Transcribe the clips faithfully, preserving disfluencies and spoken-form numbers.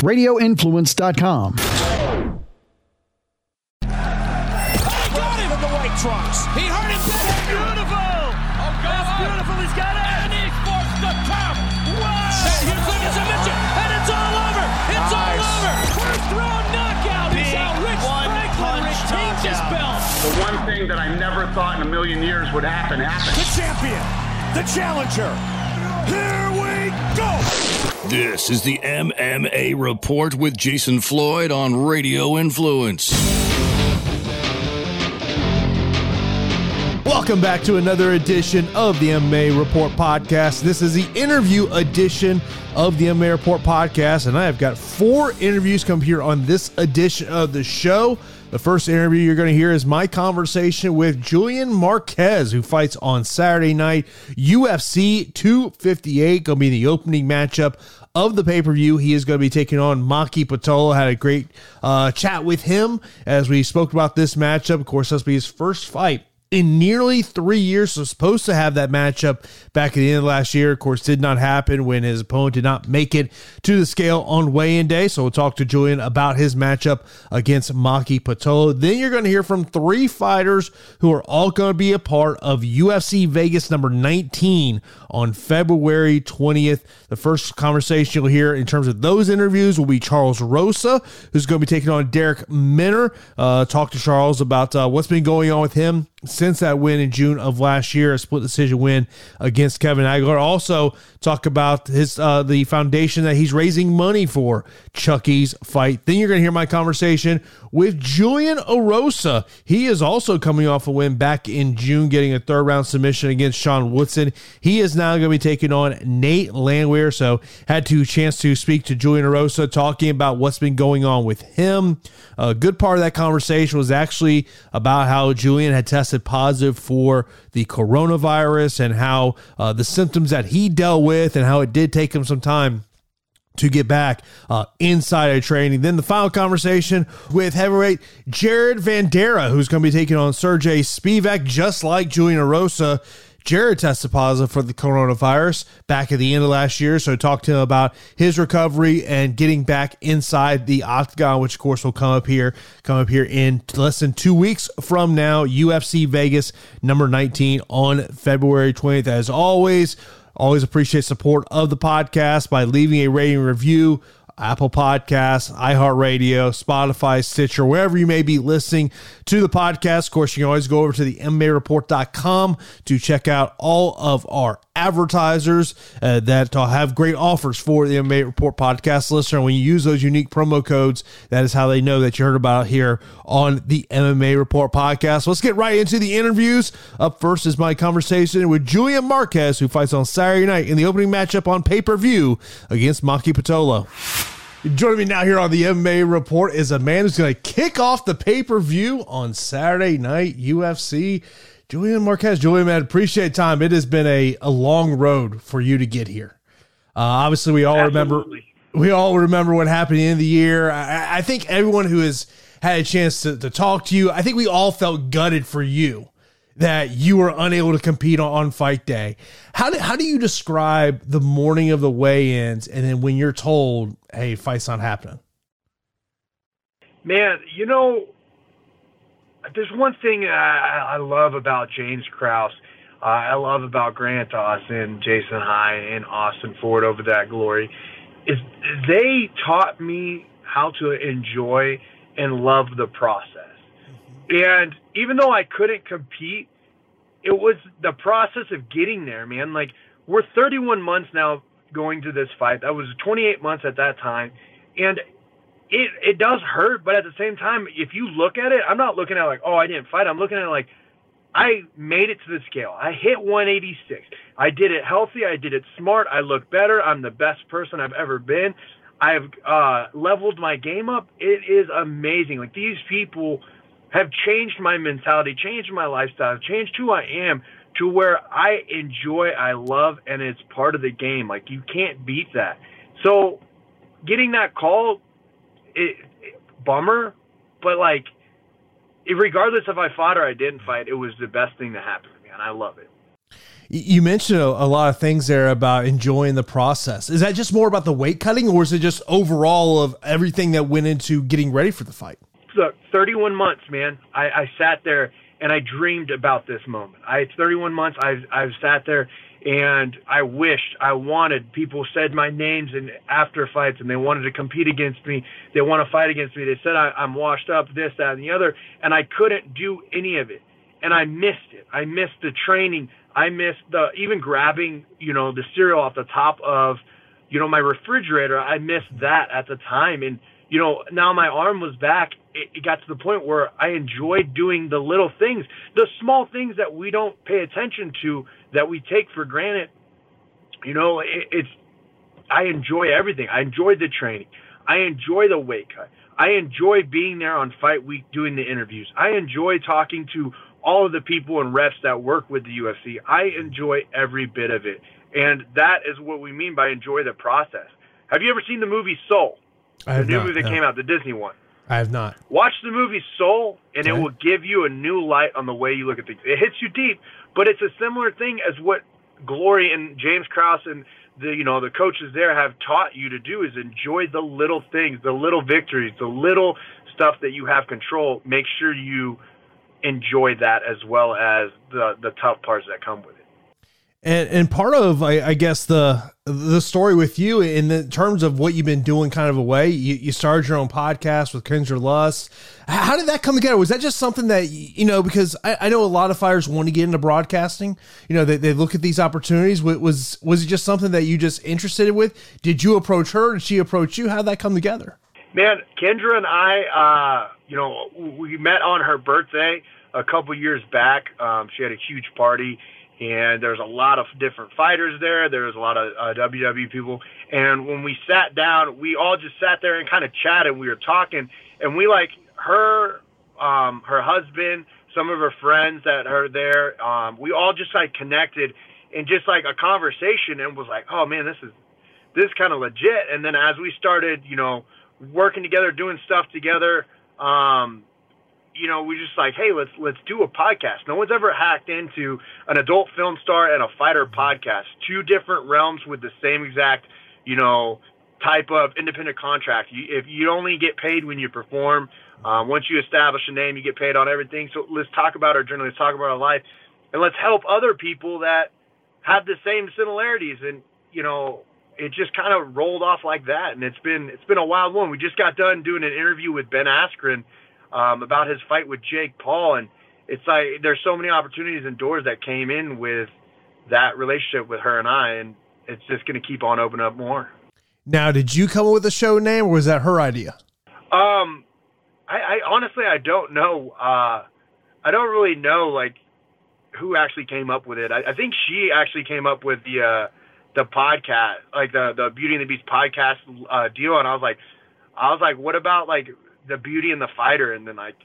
radio influence dot com. Trunks. He hurt him. That's beautiful. Oh, God. That's beautiful. He's got it. And he forced the top. Wow. And here's the submission. And it's all over. It's nice. all over. First round knockout. Big is how Rich Franklin retains his belt. The one thing that I never thought in a million years would happen happened. The champion. The challenger. Here we go. This is the M M A Report with Jason Floyd on Radio Influence. Welcome back to another edition of the M M A Report podcast. This is the interview edition of the M M A Report podcast, and I have got four interviews come here on this edition of the show. The first interview you're going to hear is my conversation with Julian Marquez, who fights on Saturday night, U F C two fifty-eight, going to be the opening matchup of the pay-per-view. He is going to be taking on Maki Pitolo. Had a great uh, chat with him as we spoke about this matchup. Of course, this will be his first fight in nearly three years. So supposed to have that matchup back at the end of last year. Of course, did not happen when his opponent did not make it to the scale on weigh-in day. So we'll talk to Julian about his matchup against Maki Pitolo. Then you're going to hear from three fighters who are all going to be a part of U F C Vegas number nineteen on February twentieth. The first conversation you'll hear in terms of those interviews will be Charles Rosa, who's going to be taking on Derek Minner. Uh, talk to Charles about uh, what's been going on with him since that win in June of last year, a split decision win against Kevin Aguilar. Also talk about his uh, the foundation that he's raising money for, Chucky's fight. Then you're going to hear my conversation with Julian Erosa. He is also coming off a win back in June, getting a third round submission against Sean Woodson. He is now going to be taking on Nate Landwehr. So had to chance to speak to Julian Erosa, talking about what's been going on with him. A good part of that conversation was actually about how Julian had tested positive for the coronavirus and how uh, the symptoms that he dealt with and how it did take him some time to get back uh, inside of training. Then the final conversation with heavyweight Jared Vanderaa, who's going to be taking on Sergey Spivak, just like Julian Erosa. Jared tested positive for the coronavirus back at the end of last year, so I talked to him about his recovery and getting back inside the octagon, which of course will come up here, come up here in less than two weeks from now. U F C Vegas number nineteen on February twentieth. As always, always appreciate support of the podcast by leaving a rating and review. Apple Podcasts, iHeartRadio, Spotify, Stitcher, wherever you may be listening to the podcast. Of course, you can always go over to the M M A report dot com to check out all of our advertisers uh, that have great offers for the M M A Report podcast listener. When you use those unique promo codes, that is how they know that you heard about it here on the M M A Report podcast. Let's get right into the interviews. Up first is my conversation with Julian Marquez, who fights on Saturday night in the opening matchup on pay-per-view against Maki Pitolo. Joining me now here on the M M A Report is a man who's going to kick off the pay-per-view on Saturday night, U F C. Julian Marquez. Julian, man, appreciate time. It has been a, a long road for you to get here. Uh, obviously, we all Absolutely. remember we all remember what happened at the end of the year. I, I think everyone who has had a chance to, to talk to you, I think we all felt gutted for you that you were unable to compete on, on fight day. How do, how do you describe the morning of the weigh-ins and then when you're told, hey, fight's not happening? Man, you know, there's one thing I, I love about James Krause. Uh, I love about Grant Dawson, Jason High, and Austin Ford over that glory, is they taught me how to enjoy and love the process. And even though I couldn't compete, it was the process of getting there, man. Like, we're thirty-one months now going to this fight. That was twenty-eight months at that time. And it it does hurt, but at the same time, if you look at it, I'm not looking at like, oh, I didn't fight. I'm looking at it like, I made it to the scale. I hit one eighty-six. I did it healthy. I did it smart. I look better. I'm the best person I've ever been. I've uh, leveled my game up. It is amazing. Like, these people have changed my mentality, changed my lifestyle, changed who I am to where I enjoy, I love, and it's part of the game. Like, you can't beat that. So getting that call, it, it, bummer, but like, if, regardless if I fought or I didn't fight, it was the best thing that happened to me, and I love it. You mentioned a, a lot of things there about enjoying the process. Is that just more about the weight cutting, or is it just overall of everything that went into getting ready for the fight? Look, thirty-one months, man. I, I sat there and I dreamed about this moment. I thirty-one months. I've I've sat there and I wished, I wanted. People said my names in after fights, and they wanted to compete against me. They want to fight against me. They said I, I'm washed up, this, that, and the other, and I couldn't do any of it. And I missed it. I missed the training. I missed the even grabbing, you know, the cereal off the top of, you know, my refrigerator. I missed that at the time. And, you know, now my arm was back. It, it got to the point where I enjoyed doing the little things, the small things that we don't pay attention to, that we take for granted. You know, it, it's, I enjoy everything. I enjoyed the training. I enjoy the weight cut. I enjoy being there on fight week doing the interviews. I enjoy talking to all of the people and reps that work with the U F C. I enjoy every bit of it. And that is what we mean by enjoy the process. Have you ever seen the movie Soul? I have the new not, movie that no. came out, the Disney one. I have not. Watch the movie Soul, and Okay. it will give you a new light on the way you look at things. It hits you deep, but it's a similar thing as what Glory and James Krause and the you know the coaches there have taught you to do, is enjoy the little things, the little victories, the little stuff that you have control. Make sure you enjoy that as well as the the tough parts that come with it. And and part of, I, I guess, the the story with you in the terms of what you've been doing kind of a way, you, you started your own podcast with Kendra Lust. How did that come together? Was that just something that, you know, because I, I know a lot of fighters want to get into broadcasting, you know, they, they look at these opportunities. Was, was it just something that you just interested with? Did you approach her? Did she approach you? How did that come together? Man, Kendra and I, uh, you know, we met on her birthday a couple years back. Um, she had a huge party, and there's a lot of different fighters there. There's a lot of uh, W W E people. And when we sat down, we all just sat there and kind of chatted. We were talking, and we like her, um, her husband, some of her friends that are there. Um, we all just like connected in just like a conversation, and was like, oh man, this is, this is kind of legit. And then as we started, you know, working together, doing stuff together, um, you know, we just like, hey, let's let's do a podcast. No one's ever hacked into an adult film star and a fighter podcast. Two different realms with the same exact, you know, type of independent contract. You, if you only get paid when you perform, um, once you establish a name, you get paid on everything. So let's talk about our journey. Let's talk about our life, and let's help other people that have the same similarities. And you know, it just kind of rolled off like that. And it's been it's been a wild one. We just got done doing an interview with Ben Askren Um, about his fight with Jake Paul, and it's like there's so many opportunities and doors that came in with that relationship with her and I, and it's just going to keep on opening up more. Now, did you come up with a show name, or was that her idea? Um, I, I honestly I don't know. Uh, I don't really know like who actually came up with it. I, I think she actually came up with the uh, the podcast, like the the Beauty and the Beast podcast uh, deal, and I was like, I was like, what about like the Beauty and the Fighter? And then like,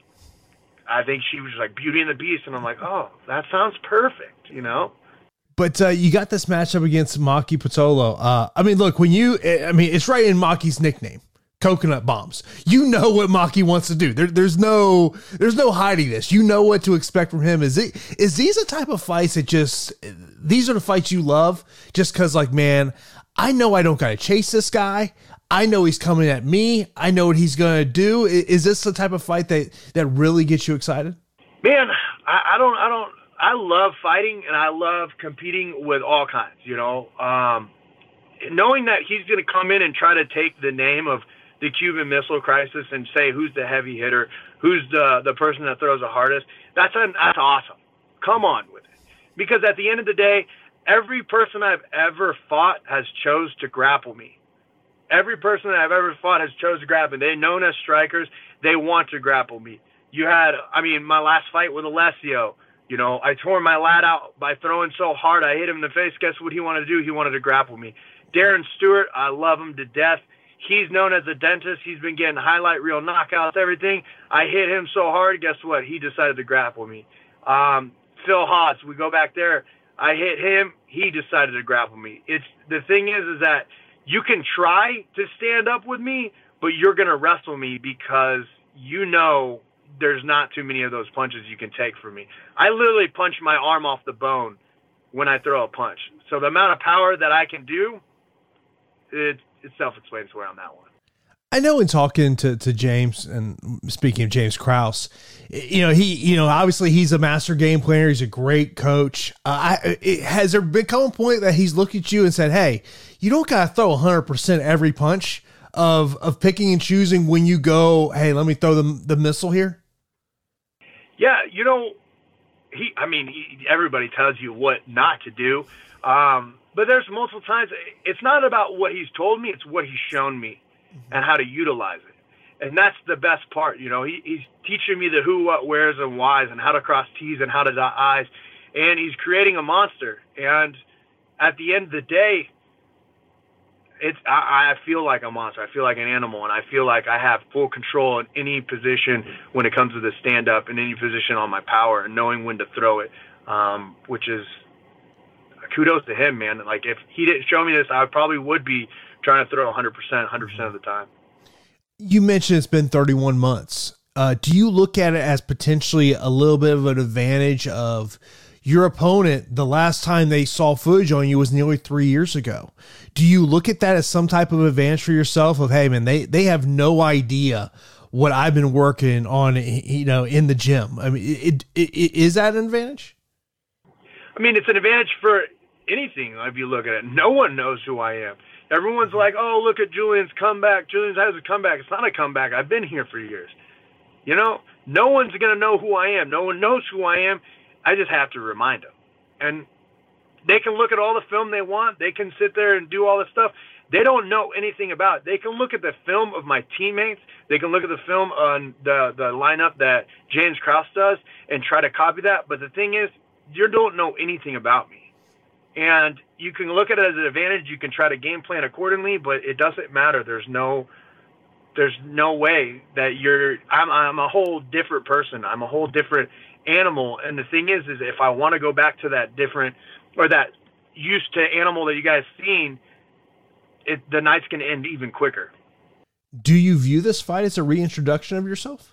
I think she was like Beauty and the Beast. And I'm like, oh, that sounds perfect, you know? But uh, you got this matchup against Maki Pitolo. Uh, I mean, look, when you, I mean, it's right in Maki's nickname, Coconut Bombs. You know what Maki wants to do. There, there's no, there's no hiding this. You know what to expect from him. Is it, is these a type of fights that just, these are the fights you love just cause like, man, I know I don't got to chase this guy. I know he's coming at me. I know what he's going to do. Is this the type of fight that, that really gets you excited? Man, I, I don't, I don't, I love fighting, and I love competing with all kinds, you know, um, knowing that he's going to come in and try to take the name of the Cuban Missile Crisis and say, who's the heavy hitter, who's the, the person that throws the hardest. That's, a, that's awesome. Come on with it. Because at the end of the day, every person I've ever fought has chose to grapple me. Every person that I've ever fought has chose to grapple me. They're known as strikers. They want to grapple me. You had, I mean, my last fight with Alessio, you know, I tore my lat out by throwing so hard. I hit him in the face. Guess what he wanted to do? He wanted to grapple me. Darren Stewart, I love him to death. He's known as a dentist. He's been getting highlight reel knockouts, everything. I hit him so hard. Guess what? He decided to grapple me. Um, Phil Haas, we go back there. I hit him. He decided to grapple me. It's the thing is, is that you can try to stand up with me, but you're going to wrestle me because you know there's not too many of those punches you can take from me. I literally punched my arm off the bone when I throw a punch. So the amount of power that I can do, it, it's self-explanatory on that one. I know in talking to, to James, and speaking of James Krause, you know, he, you know, obviously he's a master game planner. He's a great coach. Uh, I, it, has there become a point that he's looked at you and said, hey, you don't got to throw one hundred percent every punch of, of picking and choosing when you go, hey, let me throw the, the missile here? Yeah, you know, he, I mean, he, everybody tells you what not to do. Um, but there's multiple times, it's not about what he's told me, it's what he's shown me and how to utilize it. And that's the best part. You know, he, he's teaching me the who, what, where's, and whys, and how to cross T's and how to dot I's. And he's creating a monster. And at the end of the day, it's I, I feel like a monster. I feel like an animal, and I feel like I have full control in any position when it comes to the stand-up, in any position on my power, and knowing when to throw it, um, which is kudos to him, man. Like, if he didn't show me this, I probably would be trying to throw one hundred percent, one hundred percent of the time. You mentioned it's been thirty-one months. Uh, do you look at it as potentially a little bit of an advantage of your opponent? The last time they saw footage on you was nearly three years ago. Do you look at that as some type of advantage for yourself of, hey, man, they, they have no idea what I've been working on, you know, in the gym? I mean, it, it, it is that an advantage? I mean, it's an advantage for anything. If you look at it, no one knows who I am. Everyone's like, oh, look at Julian's comeback. Julian's has a comeback. It's not a comeback. I've been here for years. You know, no one's going to know who I am. No one knows who I am. I just have to remind them. And they can look at all the film they want. They can sit there and do all this stuff. They don't know anything about it. They can look at the film of my teammates. They can look at the film on the, the lineup that James Krause does and try to copy that. But the thing is, you don't know anything about me. And you can look at it as an advantage. You can try to game plan accordingly, but it doesn't matter. There's no, there's no way that you're. I'm, I'm a whole different person. I'm a whole different animal. And the thing is, is if I want to go back to that different or that used to animal that you guys seen, it the night's going to end even quicker. Do you view this fight as a reintroduction of yourself?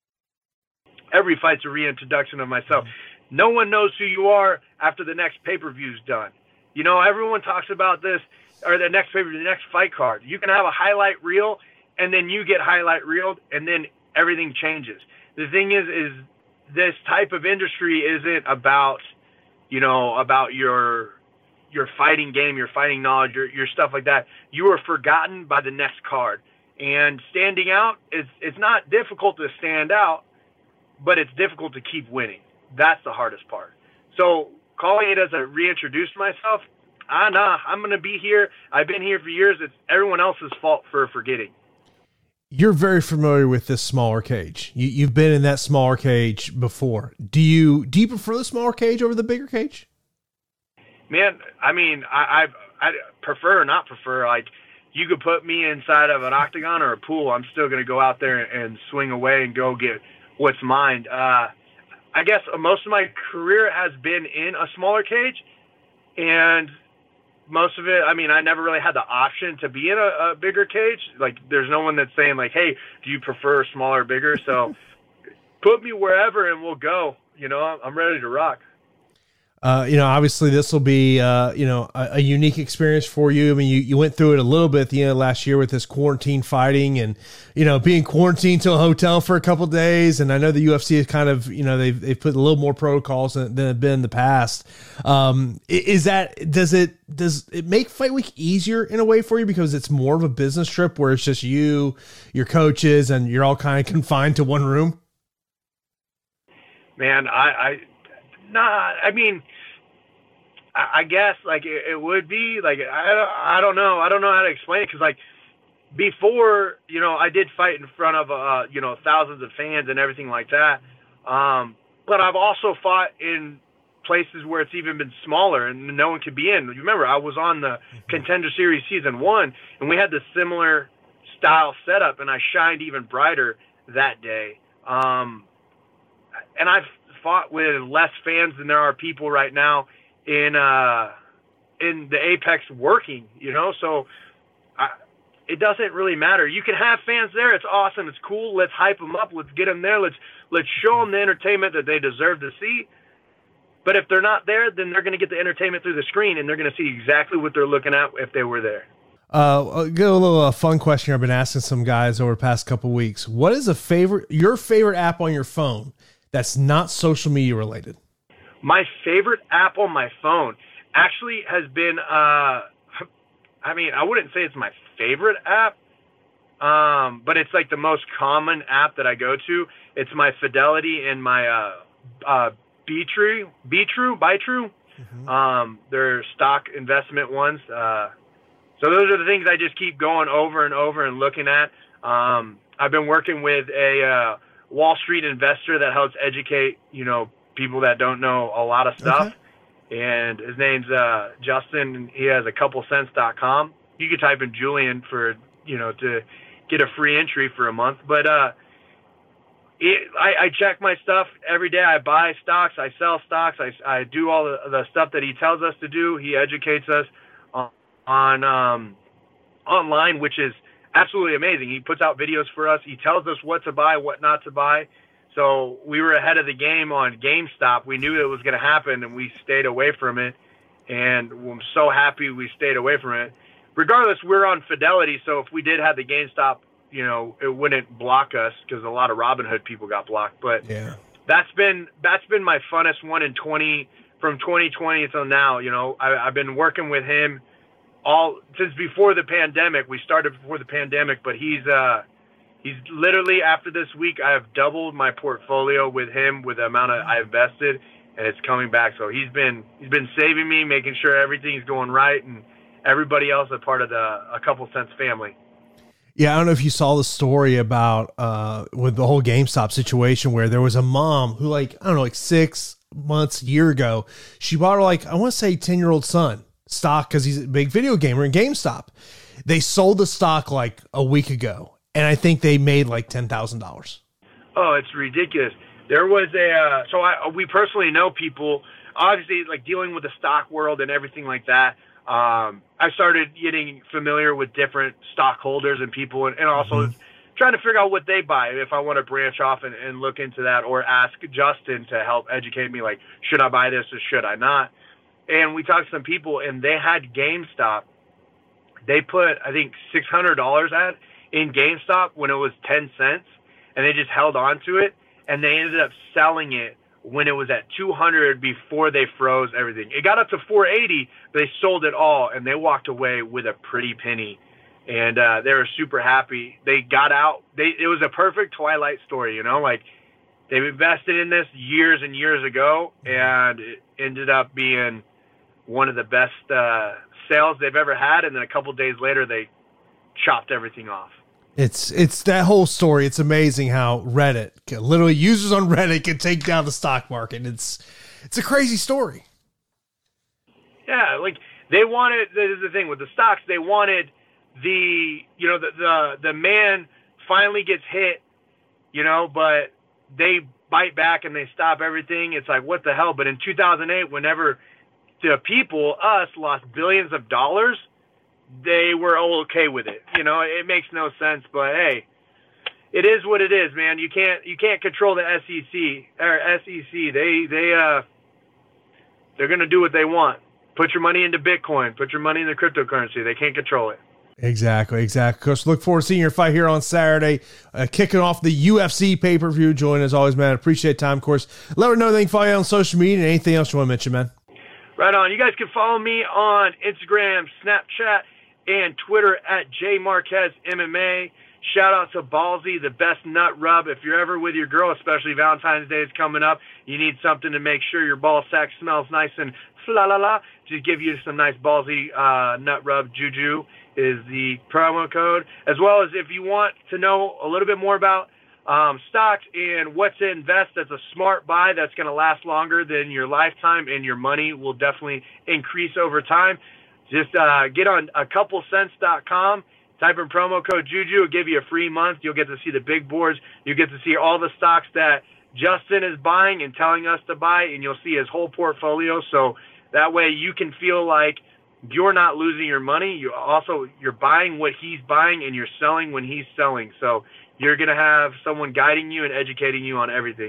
Every fight's a reintroduction of myself. No one knows who you are after the next pay-per-view's done. You know, everyone talks about this, or the next pay-per-view, the next fight card. You can have a highlight reel, and then you get highlight reeled, and then everything changes. The thing is, is this type of industry isn't about, you know, about your your fighting game, your fighting knowledge, your, your stuff like that. You are forgotten by the next card. And standing out, it's, it's not difficult to stand out, but it's difficult to keep winning. That's the hardest part. So calling it as a reintroduce myself, ah, nah, I'm going to be here. I've been here for years. It's everyone else's fault for forgetting. You're very familiar with this smaller cage. You, you've been in that smaller cage before. Do you, do you prefer the smaller cage over the bigger cage? Man, I mean, I, I, I prefer or not prefer, like, you could put me inside of an octagon or a pool. I'm still going to go out there and swing away and go get what's mine. Uh, I guess most of my career has been in a smaller cage, and most of it, I mean, I never really had the option to be in a, a bigger cage. Like, there's no one that's saying, like, hey, do you prefer smaller or bigger? So put me wherever and we'll go. You know, I'm ready to rock. Uh, you know, obviously this will be, uh, you know, a, a unique experience for you. I mean, you, you went through it a little bit at the end of last year with this quarantine fighting and, you know, being quarantined to a hotel for a couple of days. And I know the U F C is kind of, you know, they've, they've put a little more protocols than, than have been in the past. Um, is that, does it, does it make fight week easier in a way for you because it's more of a business trip where it's just you, your coaches, and you're all kind of confined to one room? Man, I, I, Nah, I mean, I, I guess like it, it would be like I don't, I don't know, I don't know how to explain it because like before, you know, I did fight in front of uh, you know, thousands of fans and everything like that. Um, but I've also fought in places where it's even been smaller and no one could be in. You remember, I was on the Contender Series season one, and we had the similar style setup, and I shined even brighter that day. Um, and I've fought with less fans than there are people right now in uh in the Apex working, you know, so I, it doesn't really matter. You can have fans there. It's awesome. It's cool. Let's hype them up. Let's get them there. Let's let's show them the entertainment that they deserve to see. But if they're not there, then they're going to get the entertainment through the screen, and they're going to see exactly what they're looking at if they were there. Uh, I'll get a little uh, fun question I've been asking some guys over the past couple weeks. What is a favorite, your favorite app on your phone that's not social media related? My favorite app on my phone actually has been, uh, I mean, I wouldn't say it's my favorite app, um, but it's like the most common app that I go to. It's my Fidelity and my uh, uh, B-True, B-True, By-True. Mm-hmm. Um, they're stock investment ones. Uh, so those are the things I just keep going over and over and looking at. Um, I've been working with a uh, Wall Street investor that helps educate, you know, people that don't know a lot of stuff. Okay. And his name's uh, Justin. He has a couple cents dot com. You could type in Julian for, you know, to get a free entry for a month. But uh, It, I, I check my stuff every day. I buy stocks. I sell stocks. I, I do all the, the stuff that he tells us to do. He educates us on, on um, online, which is absolutely amazing. He puts out videos for us. He tells us what to buy, what not to buy. So we were ahead of the game on GameStop. We knew it was going to happen, and we stayed away from it. And I'm so happy we stayed away from it. Regardless, we're on Fidelity, so if we did have the GameStop, you know, it wouldn't block us because a lot of Robinhood people got blocked. But yeah, that's been that's been my funnest one in twenty from twenty twenty until now. You know, I, I've been working with him all since before the pandemic. We started before the pandemic, but he's uh he's literally after this week I have doubled my portfolio with him with the amount of I invested, and it's coming back. So he's been he's been saving me, making sure everything's going right, and everybody else a part of the a couple cents family. Yeah, I don't know if you saw the story about uh, with the whole GameStop situation where there was a mom who, like, I don't know, like six months, a year ago, she bought her, like, I want to say ten-year-old son stock because he's a big video gamer in GameStop. They sold the stock, like, a week ago, and I think they made, like, ten thousand dollars. Oh, it's ridiculous. There was a uh, – so I, we personally know people, obviously, like, dealing with the stock world and everything like that. Um, I started getting familiar with different stockholders and people, and, and also mm-hmm. trying to figure out what they buy if I want to branch off and, and look into that, or ask Justin to help educate me, like, should I buy this or should I not? And we talked to some people, and they had GameStop. They put, I think, six hundred dollars at in GameStop when it was ten cents, and they just held on to it, and they ended up selling it when it was at two hundred before they froze everything. It got up to four eighty, but they sold it all, and they walked away with a pretty penny. And uh, they were super happy. They got out. They It was a perfect Twilight story, you know? Like, they've invested in this years and years ago, and it ended up being one of the best uh, sales they've ever had, and then a couple days later, they chopped everything off. It's it's that whole story. It's amazing how Reddit, literally users on Reddit, can take down the stock market. It's it's a crazy story. Yeah, like they wanted. This is the thing with the stocks. They wanted the you know the the the man finally gets hit, you know, but they bite back and they stop everything. It's like, what the hell? But in two thousand eight, whenever the people, us, lost billions of dollars, they were all okay with it. You know, it makes no sense, but hey, it is what it is, man. You can't you can't control the S E C or S E C. They they uh they're gonna do what they want. Put your money into Bitcoin. Put your money in the cryptocurrency. They can't control it. Exactly, exactly. Coach, look forward to seeing your fight here on Saturday, uh, kicking off the U F C pay-per-view. Join as always, man. Appreciate time, of course. Let her know they can follow you on social media and anything else you want to mention, man. Right on. You guys can follow me on Instagram, Snapchat, and Twitter at J Marquez M M A. Shout out to Ballsy, the best nut rub. If you're ever with your girl, especially Valentine's Day is coming up, you need something to make sure your ball sack smells nice and fla-la-la. Just give you some nice Ballsy uh, nut rub. Juju is the promo code. As well as if you want to know a little bit more about um, stocks and what to invest that's a smart buy that's going to last longer than your lifetime, and your money will definitely increase over time, just uh, get on a couple cents dot com, type in promo code Juju, it'll give you a free month. You'll get to see the big boards. You'll get to see all the stocks that Justin is buying and telling us to buy, and you'll see his whole portfolio. So that way you can feel like you're not losing your money. You also, you're buying what he's buying, and you're selling when he's selling. So you're going to have someone guiding you and educating you on everything.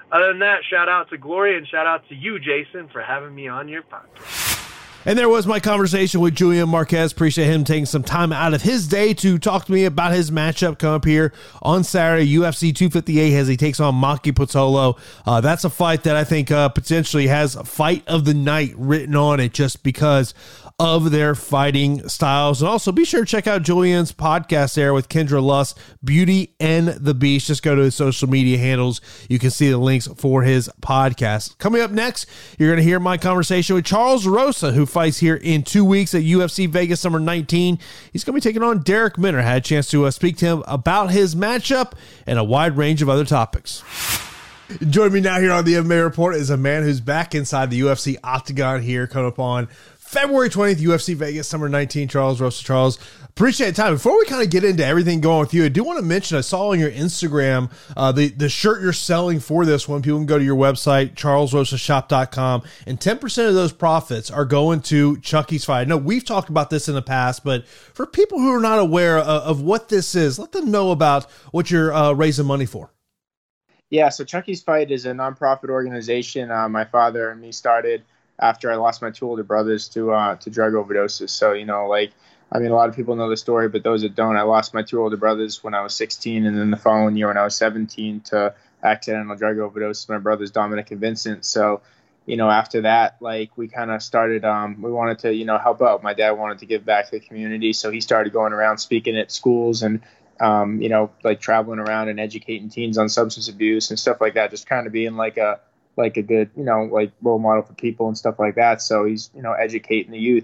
other than that, shout out to Glory and shout out to you, Jason, for having me on your podcast. And there was my conversation with Julian Marquez. Appreciate him taking some time out of his day to talk to me about his matchup coming up here on Saturday, U F C two fifty-eight, as he takes on Maki Pitolo. Uh, that's a fight that I think uh, potentially has a fight of the night written on it just because of their fighting styles. And also be sure to check out Julian's podcast there with Kendra Luss, Beauty and the Beast. Just go to his social media handles. You can see the links for his podcast. Coming up next, you're going to hear my conversation with Charles Rosa, who fights here in two weeks at U F C Vegas Summer nineteen. He's going to be taking on Derek Minner. I had a chance to uh, speak to him about his matchup and a wide range of other topics. Joining me now here on the M M A Report is a man who's back inside the U F C Octagon here, coming up on February twentieth, U F C Vegas Summer nineteen. Charles Rosa. Charles, appreciate the time. Before we kind of get into everything going with you, I do want to mention, I saw on your Instagram uh, the, the shirt you're selling for this one. People can go to your website, charles rosa shop dot com, and ten percent of those profits are going to Chucky's Fight. I know we've talked about this in the past, but for people who are not aware of, of what this is, let them know about what you're uh, raising money for. Yeah, so Chucky's Fight is a nonprofit organization uh, my father and me started after I lost my two older brothers to uh, to drug overdoses. So, you know, like, I mean, a lot of people know the story, but those that don't, I lost my two older brothers when I was sixteen, and then the following year when I was seventeen to accidental drug overdose, my brothers Dominic and Vincent. So, you know, after that, like, we kind of started, um, we wanted to, you know, help out. My dad wanted to give back to the community, so he started going around speaking at schools and, um, you know, like traveling around and educating teens on substance abuse and stuff like that, just kind of being like a, like a good, you know, like role model for people and stuff like that. So he's, you know, educating the youth.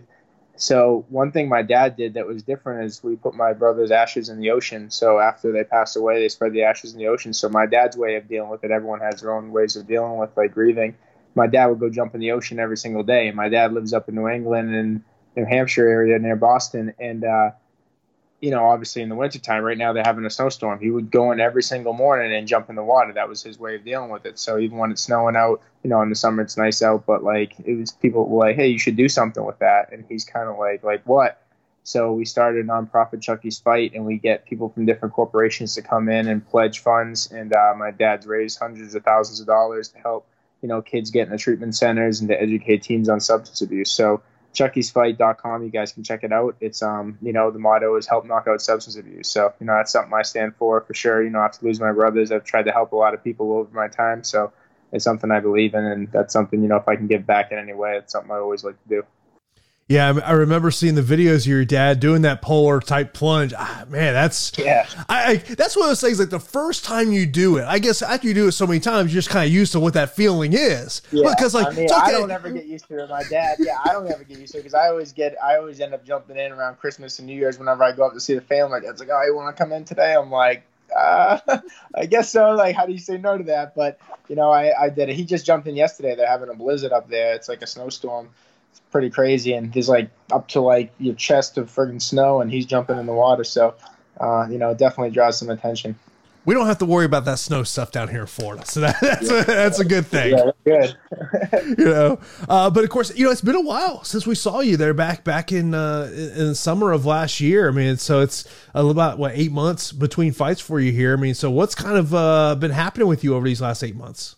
So one thing my dad did that was different is we put my brother's ashes in the ocean. So after they passed away, they spread the ashes in the ocean. So my dad's way of dealing with it, everyone has their own ways of dealing with, like, grieving. My dad would go jump in the ocean every single day. And my dad lives up in New England and New Hampshire area near Boston. And, uh, you know, obviously in the wintertime, right now they're having a snowstorm. He would go in every single morning and jump in the water. That was his way of dealing with it. So even when it's snowing out, you know, in the summer it's nice out, but like it was people were like, hey, you should do something with that. And he's kind of like, like what? So we started a nonprofit Chucky's Fight, and we get people from different corporations to come in and pledge funds. And uh, my dad's raised hundreds of thousands of dollars to help, you know, kids get in the treatment centers and to educate teens on substance abuse. So chuckys fight dot com, you guys can check it out. It's, um, you know, the motto is help knock out substance abuse. So, you know, that's something I stand for, for sure. You know, after losing my brothers, I've tried to help a lot of people over my time. So it's something I believe in, and that's something, you know, if I can give back in any way, it's something I always like to do. Yeah, I remember seeing the videos of your dad doing that polar type plunge. Ah, man, that's yeah. I, I that's one of those things. Like the first time you do it, I guess after you do it so many times, you're just kind of used to what that feeling is. Yeah, because like I mean, it's okay. I don't ever get used to it. My dad, yeah, I don't ever get used to it because I always get, I always end up jumping in around Christmas and New Year's whenever I go up to see the family. My dad's like, "Oh, you want to come in today?" I'm like, uh, I guess so. Like, how do you say no to that? But you know, I, I did it. He just jumped in yesterday. They're having a blizzard up there. It's like a snowstorm. Pretty crazy, and there's like up to like your chest of friggin' snow, and he's jumping in the water. So, uh, you know, it definitely draws some attention. We don't have to worry about that snow stuff down here in Florida, so that, that's yeah. a, that's a good thing. Yeah, good. You know, uh, but of course, you know, it's been a while since we saw you there back back in uh, in the summer of last year. I mean, so it's about what eight months between fights for you here. I mean, so what's kind of uh, been happening with you over these last eight months?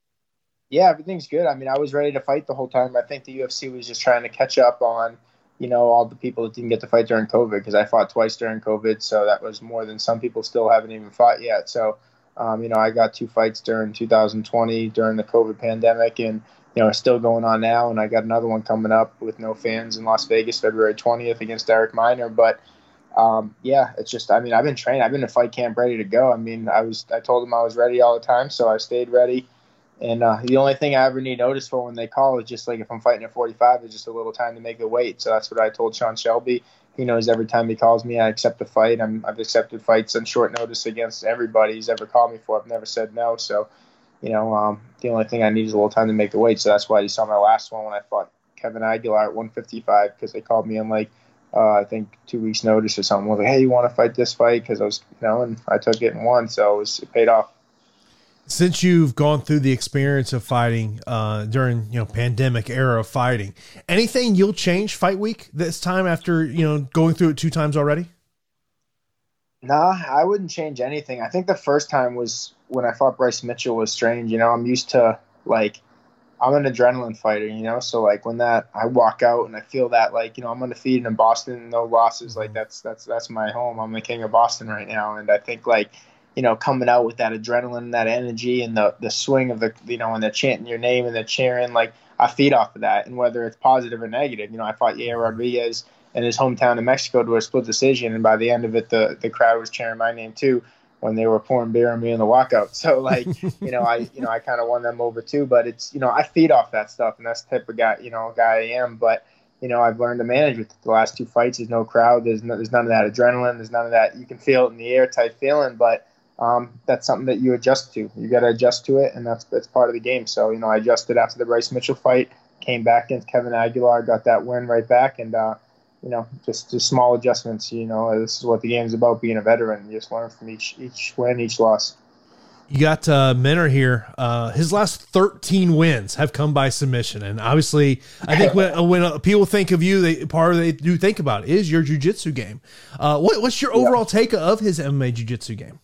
Yeah, everything's good. I mean, I was ready to fight the whole time. I think the U F C was just trying to catch up on, you know, all the people that didn't get to fight during COVID, because I fought twice during COVID, so that was more than some people still haven't even fought yet. So, um, you know, I got two fights during two thousand twenty during the COVID pandemic, and, you know, it's still going on now, and I got another one coming up with no fans in Las Vegas, February twentieth against Derek Minner. But, um, yeah, it's just, I mean, I've been training. I've been in fight camp ready to go. I mean, I was, I told them I was ready all the time, so I stayed ready. And uh, the only thing I ever need notice for when they call is just like if I'm fighting at forty-five, it's just a little time to make the weight. So that's what I told Sean Shelby. He knows every time he calls me, I accept the fight. I'm, I've accepted fights on short notice against everybody he's ever called me for. I've never said no. So, you know, um, the only thing I need is a little time to make the weight. So that's why you saw my last one when I fought Kevin Aguilar at one fifty-five, because they called me in like, uh, I think two weeks notice or something. I was like, hey, you want to fight this fight? Because I was, you know, and I took it and won. So it, was, it paid off. Since you've gone through the experience of fighting uh, during, you know, pandemic era of fighting, anything you'll change fight week this time after, you know, going through it two times already? Nah, I wouldn't change anything. I think the first time was when I fought Bryce Mitchell was strange. You know, I'm used to, like, I'm an adrenaline fighter, you know, so like when that I walk out and I feel that, like, you know, I'm undefeated in Boston, no losses, like that's that's that's my home. I'm the king of Boston right now, and I think, like, you know, coming out with that adrenaline, that energy, and the the swing of the, you know, and they're chanting your name and they're cheering, like, I feed off of that, and whether it's positive or negative, you know, I fought Yair Rodriguez in his hometown in Mexico to a split decision, and by the end of it, the the crowd was cheering my name too, when they were pouring beer on me in the walkout. So, like, you know, I, you know, I kind of won them over too, but it's, you know, I feed off that stuff, and that's the type of guy, you know, guy I am. But, you know, I've learned to manage with the last two fights. There's no crowd. There's no, there's none of that adrenaline. There's none of that. You can feel it in the air type feeling, but um, that's something that you adjust to. You got to adjust to it. And that's, that's part of the game. So, you know, I adjusted after the Bryce Mitchell fight, came back against Kevin Aguilar, got that win right back. And, uh, you know, just, just small adjustments. You know, this is what the game's about, being a veteran. You just learn from each each win, each loss. You got uh, Minner here. Uh, his last thirteen wins have come by submission, and obviously, I think when when uh, people think of you, they part of they do think about is your jiu-jitsu game. Uh, what, what's your overall yeah. take of his M M A jiu-jitsu game?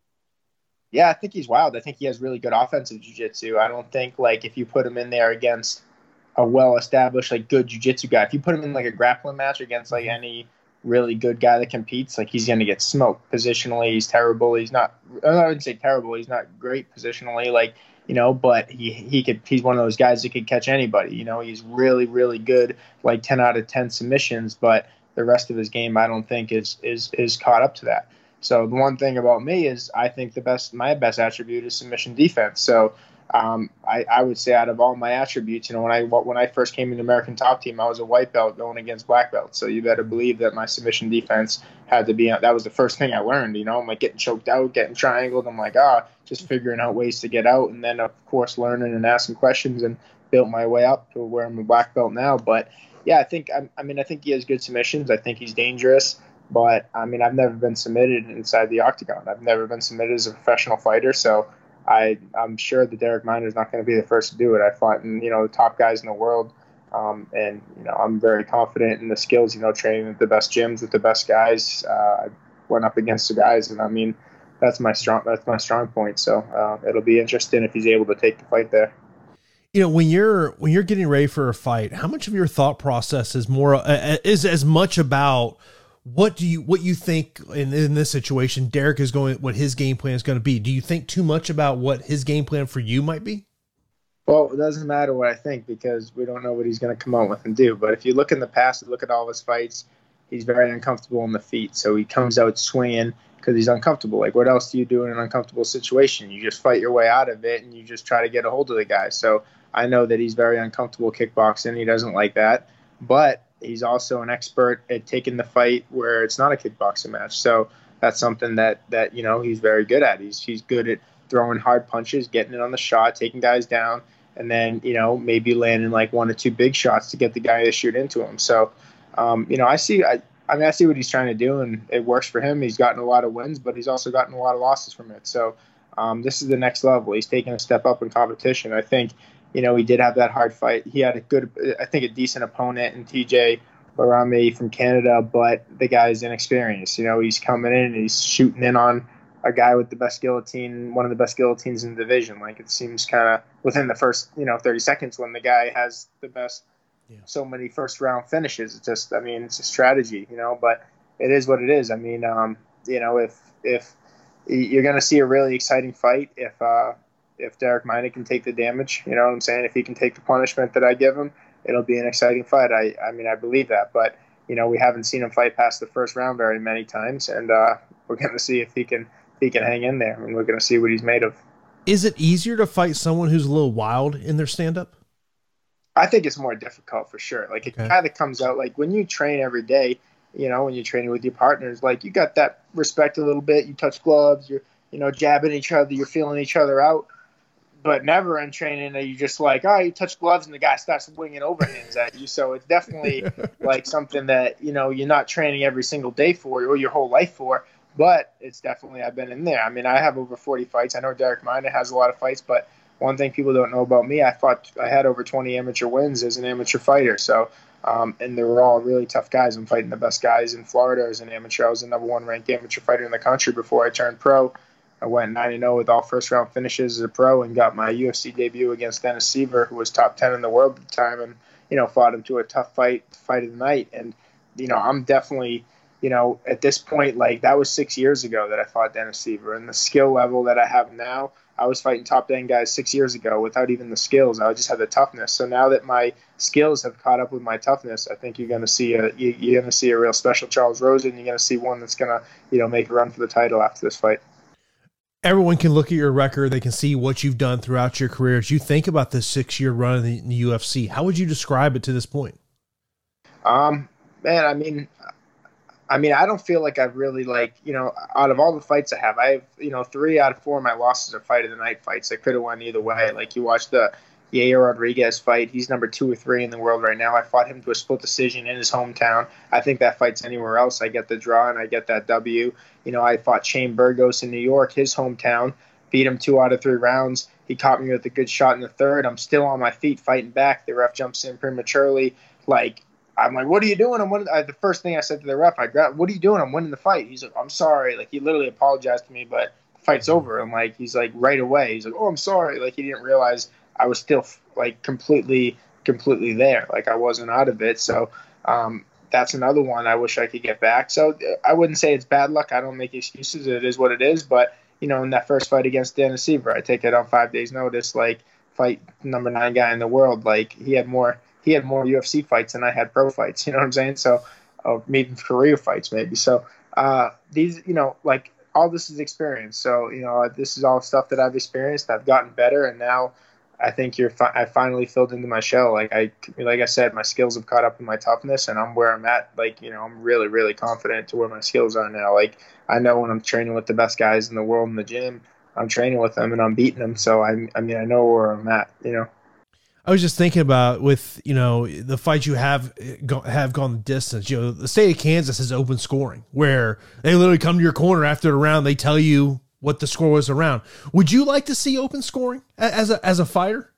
Yeah, I think he's wild. I think he has really good offensive jiu-jitsu. I don't think, like, if you put him in there against a well-established, like, good jiu-jitsu guy, if you put him in like a grappling match against like any really good guy that competes, like, he's going to get smoked positionally. He's terrible. He's not, I wouldn't say terrible. He's not great positionally, like, you know, but he, he could, he's one of those guys that could catch anybody. You know, he's really, really good, like ten out of ten submissions, but the rest of his game, I don't think is, is, is caught up to that. So the one thing about me is I think the best, my best attribute is submission defense. So, Um, I, I would say out of all my attributes, you know, when I when I first came in the American Top Team, I was a white belt going against black belts. So you better believe that my submission defense had to be. That was the first thing I learned. You know, I'm like getting choked out, getting triangled. I'm like, ah, just figuring out ways to get out, and then of course learning and asking questions, and built my way up to where I'm a black belt now. But yeah, I think I, I mean I think he has good submissions. I think he's dangerous. But I mean, I've never been submitted inside the octagon. I've never been submitted as a professional fighter. So. I, I'm sure that Derek Minner is not going to be the first to do it. I fought in, you know, the top guys in the world, um, and, you know, I'm very confident in the skills, you know, training at the best gyms with the best guys. Uh, I went up against the guys, and I mean, that's my strong, that's my strong point. So uh, it'll be interesting if he's able to take the fight there. You know, when you're, when you're getting ready for a fight, how much of your thought process is more, uh, is as much about what do you, what you think in, in this situation, Derek is going, what his game plan is going to be? Do you think too much about what his game plan for you might be? Well, it doesn't matter what I think, because we don't know what he's going to come out with and do. But if you look in the past, look at all his fights, he's very uncomfortable on the feet. So he comes out swinging because he's uncomfortable. Like, what else do you do in an uncomfortable situation? You just fight your way out of it, and you just try to get a hold of the guy. So I know that he's very uncomfortable kickboxing. He doesn't like that. But he's also an expert at taking the fight where it's not a kickboxing match. So that's something that, that, you know, he's very good at. He's he's good at throwing hard punches, getting it on the shot, taking guys down, and then, you know, maybe landing like one or two big shots to get the guy to shoot into him. So, um, you know, I see, I, I mean, I see what he's trying to do, and it works for him. He's gotten a lot of wins, but he's also gotten a lot of losses from it. So um, this is the next level. He's taking a step up in competition. I think, you know, he did have that hard fight. He had a good, I think, a decent opponent in T J Barame from Canada, but the guy's inexperienced. You know, he's coming in and he's shooting in on a guy with the best guillotine, one of the best guillotines in the division. Like, it seems kind of within the first, you know, thirty seconds when the guy has the best, yeah. so many first round finishes. It's just, I mean, it's a strategy, you know, but it is what it is. I mean, um, you know, if, if you're going to see a really exciting fight, if, uh, if Derek Minner can take the damage, you know what I'm saying? If he can take the punishment that I give him, it'll be an exciting fight. I, I mean, I believe that, but you know, we haven't seen him fight past the first round very many times, and uh, we're going to see if he can, if he can hang in there, and we're going to see what he's made of. Is it easier to fight someone who's a little wild in their stand-up? I think it's more difficult for sure. Like, okay. a guy that comes out, like when you train every day, you know, when you're training with your partners, like you got that respect a little bit. You touch gloves, you're, you know, jabbing each other, you're feeling each other out. But never in training are you just like, oh, you touch gloves and the guy starts swinging overhands at you. So it's definitely like something that, you know, you're not training every single day for or your whole life for. But it's definitely, I've been in there. I mean, I have over forty fights. I know Derek Minner has a lot of fights, but one thing people don't know about me, I fought, I had over twenty amateur wins as an amateur fighter. So, um, and they were all really tough guys. I'm fighting the best guys in Florida as an amateur. I was the number one ranked amateur fighter in the country before I turned pro. I went nine and oh with all first-round finishes as a pro and got my U F C debut against Dennis Siver, who was top ten in the world at the time, and, you know, fought him to a tough fight, fight of the night. And, you know, I'm definitely, you know, at this point, like, that was six years ago that I fought Dennis Siver. And the skill level that I have now, I was fighting top ten guys six years ago without even the skills. I just had the toughness. So now that my skills have caught up with my toughness, I think you're going to see a you, you're going to see a real special Charles Rosen. You're going to see one that's going to, you know, make a run for the title after this fight. Everyone can look at your record. They can see what you've done throughout your career. As you think about this six-year run in the, in the U F C, how would you describe it to this point? Um, man, I mean, I mean, I don't feel like I've really, like, you know, out of all the fights I have, I have, you know, three out of four of my losses are fight of the night fights. I could have won either way. Like, you watch the Yair Rodriguez fight. He's number two or three in the world right now. I fought him to a split decision in his hometown. I think that fight's anywhere else, I get the draw and I get that W. You know, I fought Shane Burgos in New York, his hometown, beat him two out of three rounds. He caught me with a good shot in the third. I'm still on my feet fighting back. The ref jumps in prematurely. Like, I'm like, what are you doing? I'm winning. I, the first thing I said to the ref, I grabbed, what are you doing? I'm winning the fight. He's like, I'm sorry. Like, he literally apologized to me, but the fight's over. I'm like, he's like, right away. He's like, oh, I'm sorry. Like, he didn't realize I was still, like, completely, completely there. Like, I wasn't out of it. So, um, that's another one I wish I could get back. So I wouldn't say it's bad luck. I don't make excuses. It is what it is. But, you know, in that first fight against Dennis Siver, I take it on five days' notice. Like, fight number nine guy in the world. Like, he had more he had more U F C fights than I had pro fights. You know what I'm saying? So, uh, maybe career fights maybe. So uh, these, you know, like, all this is experience. So, you know, this is all stuff that I've experienced. I've gotten better, and now I think you're. Fi- I finally filled into my shell. Like I, like I said, my skills have caught up with my toughness, and I'm where I'm at. Like, you know, I'm really, really confident to where my skills are now. Like, I know when I'm training with the best guys in the world in the gym, I'm training with them and I'm beating them. So I, I mean, I know where I'm at. You know. I was just thinking about with, you know, the fights you have go, have gone the distance. You know, the state of Kansas is open scoring, where they literally come to your corner after the round. They tell you what the score was around. Would you like to see open scoring as a as a fighter?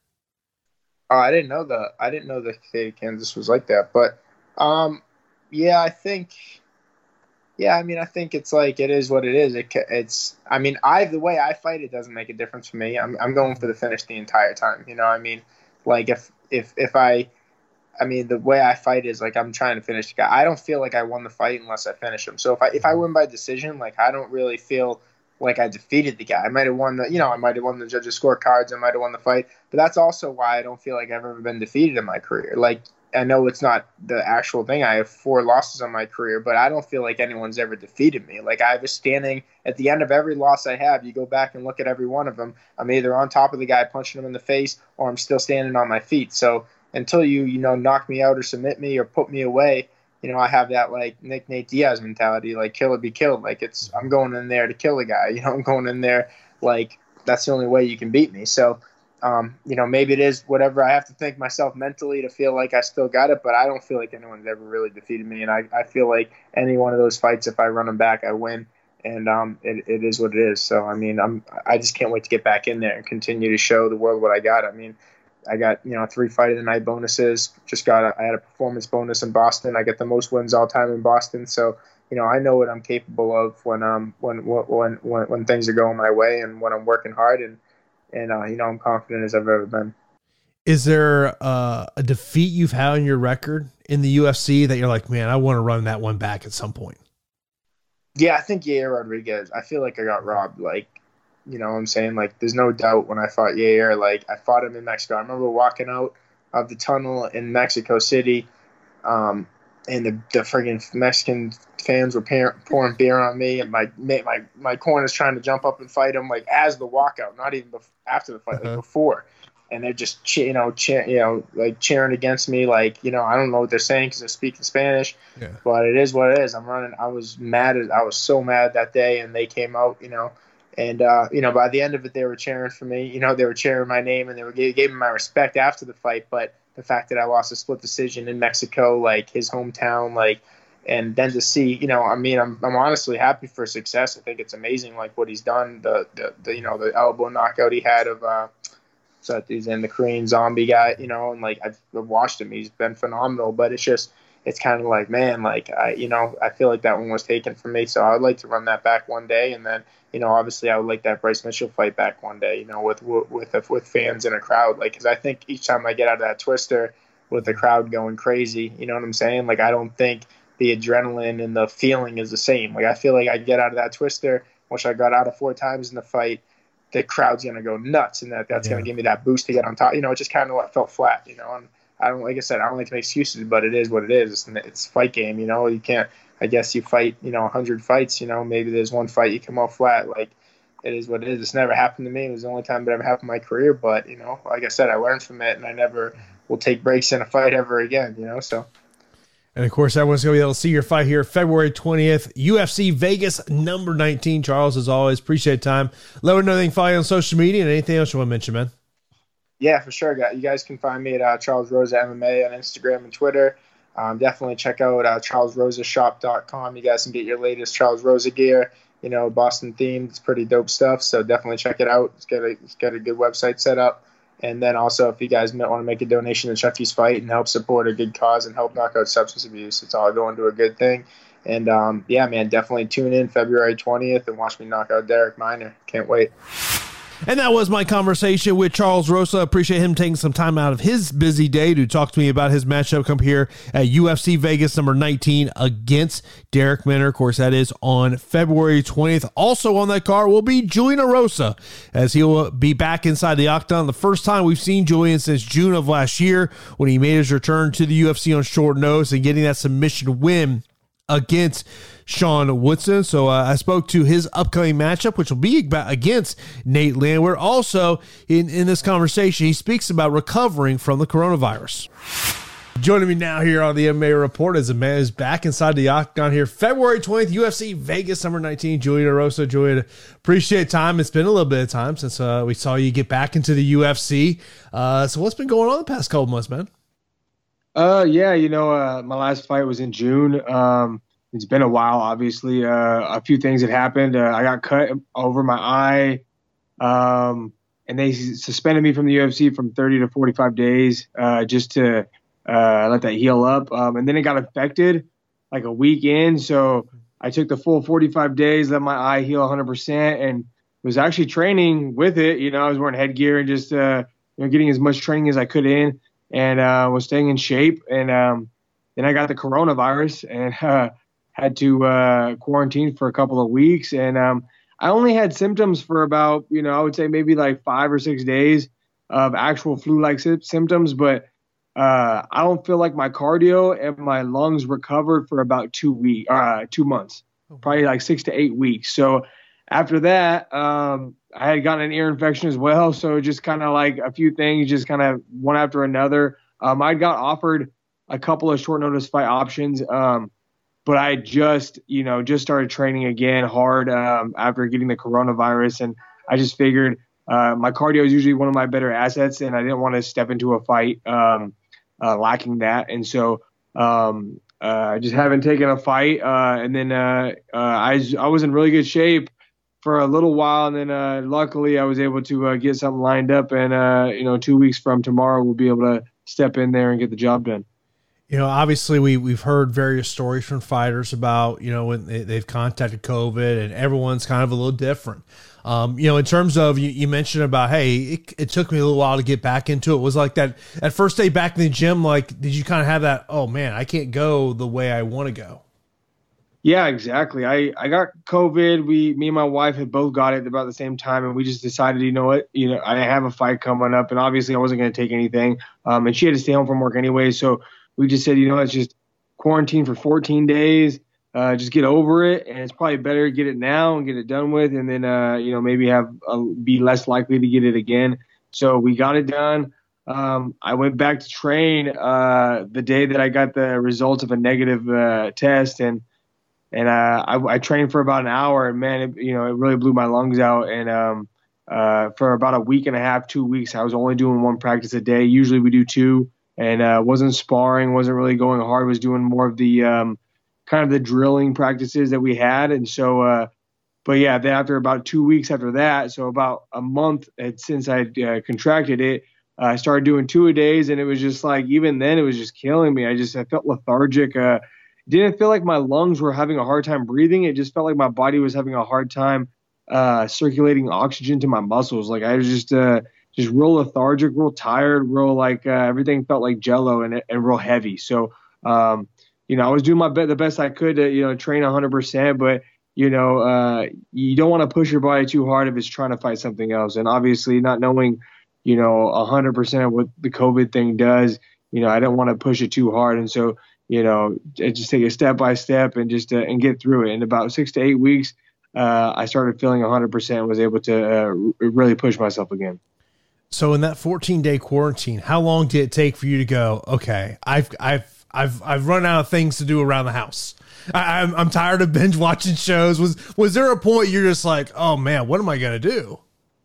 Oh, I didn't know the I didn't know the state of Kansas was like that. But um, yeah, I think. Yeah, I mean, I think it's like it is what it is. It, it's. I mean, I the way I fight, it doesn't make a difference for me. I'm I'm going for the finish the entire time. You know, I mean. Like if, if, if I, I mean, the way I fight is like, I'm trying to finish the guy. I don't feel like I won the fight unless I finish him. So if I, if I win by decision, like, I don't really feel like I defeated the guy. I might've won the, you know, I might've won the judges' scorecards. I might've won the fight, but that's also why I don't feel like I've ever been defeated in my career. Like, I know it's not the actual thing. I have four losses on my career, but I don't feel like anyone's ever defeated me. Like, I was standing at the end of every loss I have. You go back and look at every one of them. I'm either on top of the guy punching him in the face, or I'm still standing on my feet. So until you, you know, knock me out or submit me or put me away, you know, I have that like Nick Nate Diaz mentality, like kill or be killed. Like it's, I'm going in there to kill a guy. You know, I'm going in there like that's the only way you can beat me. So. Um, you know, maybe it is whatever. I have to think myself mentally to feel like I still got it, but I don't feel like anyone's ever really defeated me. And I, I feel like any one of those fights, if I run them back, I win. And um, it, it is what it is. So, I mean, I'm, I just can't wait to get back in there and continue to show the world what I got. I mean, I got, you know, three fight of the night bonuses. Just got, a, I had a performance bonus in Boston. I get the most wins all time in Boston. So, you know, I know what I'm capable of when, um, when, when, when, when things are going my way and when I'm working hard. And, And, uh, you know, I'm confident as I've ever been. Is there uh, a defeat you've had on your record in the U F C that you're like, man, I want to run that one back at some point? Yeah, I think Yair Rodriguez. I feel like I got robbed. Like, you know what I'm saying? Like, there's no doubt when I fought Yair. Like, I fought him in Mexico. I remember walking out of the tunnel in Mexico City, um, and the, the friggin' Mexican fans were par- pouring beer on me, and my my my corner's trying to jump up and fight him, like as the walkout, not even bef- after the fight, uh-huh. like before. And they're just che- you know che- you know like cheering against me, like you know I don't know what they're saying because they're speaking Spanish, yeah. But it is what it is. I'm running. I was mad. I was so mad that day, and they came out, you know, and uh, you know by the end of it, they were cheering for me. You know, they were cheering my name, and they were gave, gave me my respect after the fight, but. The fact that I lost a split decision in Mexico, like his hometown, like, and then to see, you know, I mean, I'm I'm honestly happy for success. I think it's amazing, like what he's done. The the, the you know the elbow knockout he had of uh, so he's in the Korean Zombie guy, you know, and like I've, I've watched him. He's been phenomenal. But it's just it's kind of like, man, like I, you know, I feel like that one was taken from me. So I would like to run that back one day, and then, you know, obviously I would like that Bryce Mitchell fight back one day, you know, with with with, with fans and a crowd, like, because I think each time I get out of that twister with the crowd going crazy, you know what I'm saying? Like, I don't think the adrenaline and the feeling is the same. Like, I feel like I get out of that twister, which I got out of four times in the fight, the crowd's gonna go nuts, and that that's yeah. gonna give me that boost to get on top. You know, it just kind of felt flat, you know, and I don't, like I said, I don't like to make excuses, but it is what it is. It's, it's a fight game, you know. You can't, I guess you fight, you know, one hundred fights, you know, maybe there's one fight you come off flat. Like, it is what it is. It's never happened to me. It was the only time it ever happened in my career, but, you know, like I said, I learned from it, and I never will take breaks in a fight ever again, you know, so. And, of course, everyone's going to be able to see your fight here February twentieth, U F C Vegas, number nineteen. Charles, as always, appreciate time. Let me know anything, follow you on social media, and anything else you want to mention, man. Yeah, for sure. You guys can find me at uh, Charles Rosa M M A on Instagram and Twitter. Um, definitely check out uh, charles rosa shop dot com. You guys can get your latest Charles Rosa gear. You know, Boston themed. It's pretty dope stuff. So definitely check it out. It's got a, it's got a good website set up. And then also, if you guys want to make a donation to Chucky's fight and help support a good cause and help knock out substance abuse, it's all going to a good thing. And um, yeah, man, definitely tune in February twentieth and watch me knock out Derek Minor. Can't wait. And that was my conversation with Charles Rosa. Appreciate him taking some time out of his busy day to talk to me about his matchup come here at U F C Vegas number nineteen against Derek Minner. Of course, that is on February twentieth. Also on that card will be Julian Erosa, as he'll be back inside the octagon. The first time we've seen Julian since June of last year, when he made his return to the U F C on short notice and getting that submission win against Sean Woodson. So uh, I spoke to his upcoming matchup, which will be against Nate Landwehr. Also, in, in this conversation, he speaks about recovering from the coronavirus. Joining me now here on the M M A Report as a man is back inside the octagon here February twentieth, U F C Vegas number nineteen. Julian Erosa. Julian, appreciate time. It's been a little bit of time since uh, we saw you get back into the U F C. Uh, so what's been going on the past couple months, man? Uh, yeah, you know, uh, my last fight was in June. Um, it's been a while, obviously. Uh, a few things had happened. Uh, I got cut over my eye, um, and they suspended me from the U F C from thirty to forty-five days, uh, just to uh, let that heal up. Um, and then it got affected like a week in, so I took the full forty-five days, let my eye heal one hundred percent, and was actually training with it. You know, I was wearing headgear and just uh, you know, getting as much training as I could in. And uh, was staying in shape, and um, then I got the coronavirus and uh, had to uh, quarantine for a couple of weeks. And um, I only had symptoms for about, you know, I would say maybe like five or six days of actual flu-like sy- symptoms. But uh, I don't feel like my cardio and my lungs recovered for about two weeks, uh, two months, probably like six to eight weeks. So after that, um, I had gotten an ear infection as well. So just kind of like a few things, just kind of one after another. Um, I got offered a couple of short notice fight options. Um, but I just, you know, just started training again hard um, after getting the coronavirus. And I just figured uh, my cardio is usually one of my better assets, and I didn't want to step into a fight um, uh, lacking that. And so um, uh, I just haven't taken a fight. Uh, and then uh, uh, I, I was in really good shape for a little while, and then uh, luckily I was able to uh, get something lined up, and uh, you know, two weeks from tomorrow we'll be able to step in there and get the job done. You know, obviously we we've heard various stories from fighters about, you know, when they, they've contacted COVID, and everyone's kind of a little different. Um, you know, in terms of, you, you mentioned about, hey, it, it took me a little while to get back into it. Was like that that first day back in the gym, like, did you kind of have that, oh man, I can't go the way I want to go? Yeah, exactly. I, I got COVID. We, me and my wife had both got it about the same time, and we just decided, you know what, you know, I have a fight coming up, and obviously I wasn't going to take anything. Um, and she had to stay home from work anyway, so we just said, you know, let's just quarantine for fourteen days, uh, just get over it, and it's probably better to get it now and get it done with, and then, uh, you know, maybe have uh, be less likely to get it again. So we got it done. Um, I went back to train uh, the day that I got the results of a negative uh, test, and And uh, I, I trained for about an hour, and man, it, you know, it really blew my lungs out. And um, uh, for about a week and a half, two weeks, I was only doing one practice a day. Usually we do two, and uh, wasn't sparring, wasn't really going hard. Was doing more of the um, kind of the drilling practices that we had. And so, uh, but yeah, then after about two weeks after that, so about a month since I uh, contracted it, Uh, I started doing two a days, and it was just like, even then, it was just killing me. I just I felt lethargic. Uh, didn't feel like my lungs were having a hard time breathing. It just felt like my body was having a hard time uh, circulating oxygen to my muscles. Like I was just uh, just real lethargic, real tired, real like uh, everything felt like jello and and real heavy. So, um, you know, I was doing my be- the best I could to, you know, train one hundred percent, but you know, uh, you don't want to push your body too hard if it's trying to fight something else. And obviously not knowing, you know, one hundred percent what the COVID thing does, you know, I don't want to push it too hard. And so, you know, just take it step by step and just uh, and get through it. In about six to eight weeks, uh, I started feeling one hundred percent and was able to uh, really push myself again. So in that fourteen day quarantine, how long did it take for you to go, okay, I've, I've, I've, I've run out of things to do around the house. I, I'm, I'm tired of binge watching shows. Was, was there a point you're just like, oh man, what am I going to do?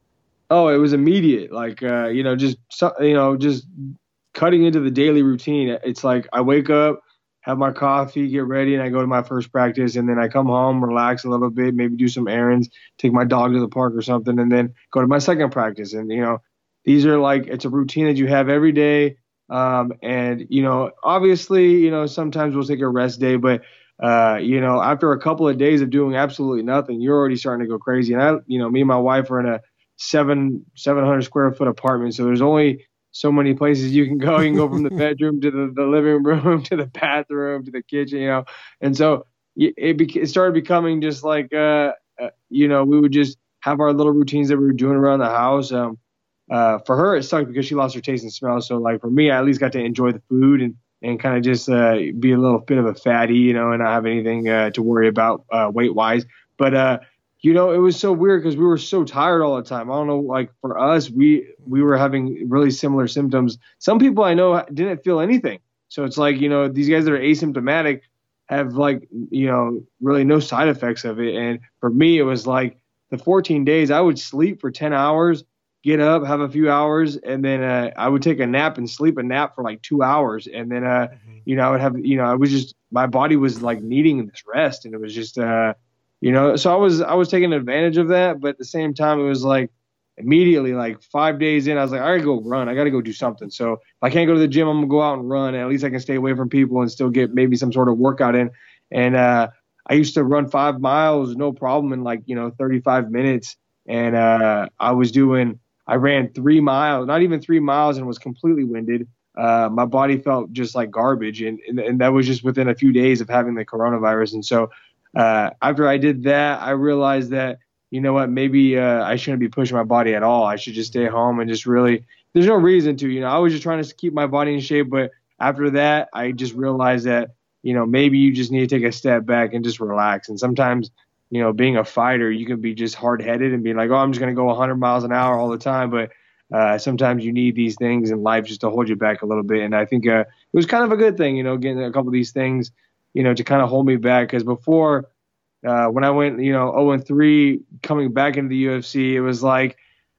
Oh, it was immediate. Like, uh, you know, just, you know, just cutting into the daily routine. It's like I wake up, have my coffee, get ready, and I go to my first practice, and then I come home, relax a little bit, maybe do some errands, take my dog to the park or something, and then go to my second practice. And, you know, these are like, it's a routine that you have every day. Um, and, you know, obviously, you know, sometimes we'll take a rest day, but, uh, you know, after a couple of days of doing absolutely nothing, you're already starting to go crazy. And I, you know, me and my wife are in a seven, seven hundred square foot apartment. So there's only so many places you can go. You can go from the bedroom to the, the living room, to the bathroom, to the kitchen, you know? And so it, it, it started becoming just like, uh, uh, you know, we would just have our little routines that we were doing around the house. Um, Uh, for her, it sucked because she lost her taste and smell. So, like, for me, I at least got to enjoy the food and, and kind of just uh, be a little bit of a fatty, you know, and not have anything uh, to worry about uh, weight-wise. But, uh, you know, it was so weird because we were so tired all the time. I don't know, like, for us, we we were having really similar symptoms. Some people I know didn't feel anything. So it's like, you know, these guys that are asymptomatic have, like, you know, really no side effects of it. And for me, it was like the fourteen days, I would sleep for ten hours, get up, have a few hours, and then uh, I would take a nap and sleep a nap for like two hours. And then, uh, mm-hmm. you know, I would have, you know, I was just, my body was like needing this rest. And it was just, uh, you know, so I was, I was taking advantage of that. But at the same time, it was like immediately, like five days in, I was like, I gotta go run. I gotta go do something. So if I can't go to the gym, I'm gonna go out and run. And at least I can stay away from people and still get maybe some sort of workout in. And uh, I used to run five miles, no problem, in like, you know, thirty-five minutes. And uh, I was doing, I ran three miles, not even three miles, and was completely winded. Uh, my body felt just like garbage. And, and, and that was just within a few days of having the coronavirus. And so uh, after I did that, I realized that, you know what, maybe uh, I shouldn't be pushing my body at all. I should just stay home and just really, there's no reason to, you know, I was just trying to keep my body in shape. But after that, I just realized that, you know, maybe you just need to take a step back and just relax. And sometimes, you know, being a fighter, you can be just hard-headed and be like, oh, I'm just going to go one hundred miles an hour all the time. But uh, sometimes you need these things in life just to hold you back a little bit. And I think uh, it was kind of a good thing, you know, getting a couple of these things, you know, to kind of hold me back. Because before, uh, when I went, you know, oh and three, coming back into the U F C, it was like,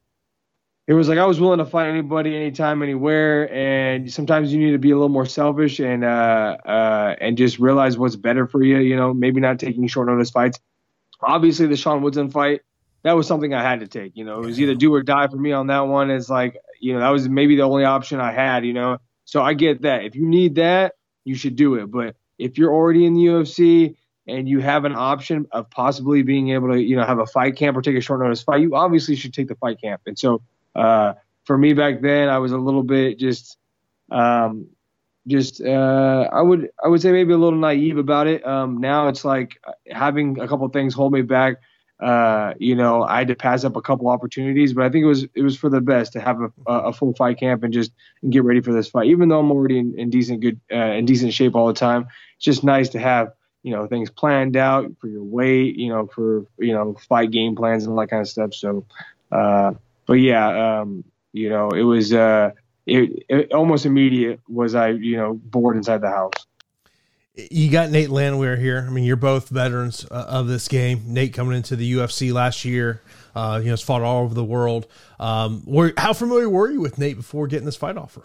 it was like I was willing to fight anybody, anytime, anywhere. And sometimes you need to be a little more selfish and uh, uh, and just realize what's better for you, you know, maybe not taking short notice fights. Obviously, the Sean Woodson fight, that was something I had to take. You know, it was either do or die for me on that one. It's like, you know, that was maybe the only option I had, you know. So I get that. If you need that, you should do it. But if you're already in the U F C and you have an option of possibly being able to, you know, have a fight camp or take a short notice fight, you obviously should take the fight camp. And so uh, for me back then, I was a little bit just um, – Just, uh, I would, I would say maybe a little naive about it. Um, now it's like having a couple of things hold me back. Uh, you know, I had to pass up a couple opportunities, but I think it was, it was for the best to have a, a full fight camp and just get ready for this fight. Even though I'm already in, in decent, good, uh, in decent shape all the time, it's just nice to have, you know, things planned out for your weight, you know, for, you know, fight game plans and all that kind of stuff. So, uh, but yeah, um, you know, it was, uh, It, it almost immediate was I, you know, bored inside the house. You got Nate Landwehr here. I mean, you're both veterans uh, of this game. Nate coming into the U F C last year, uh, you know, has fought all over the world. Um, were, how familiar were you with Nate before getting this fight offer?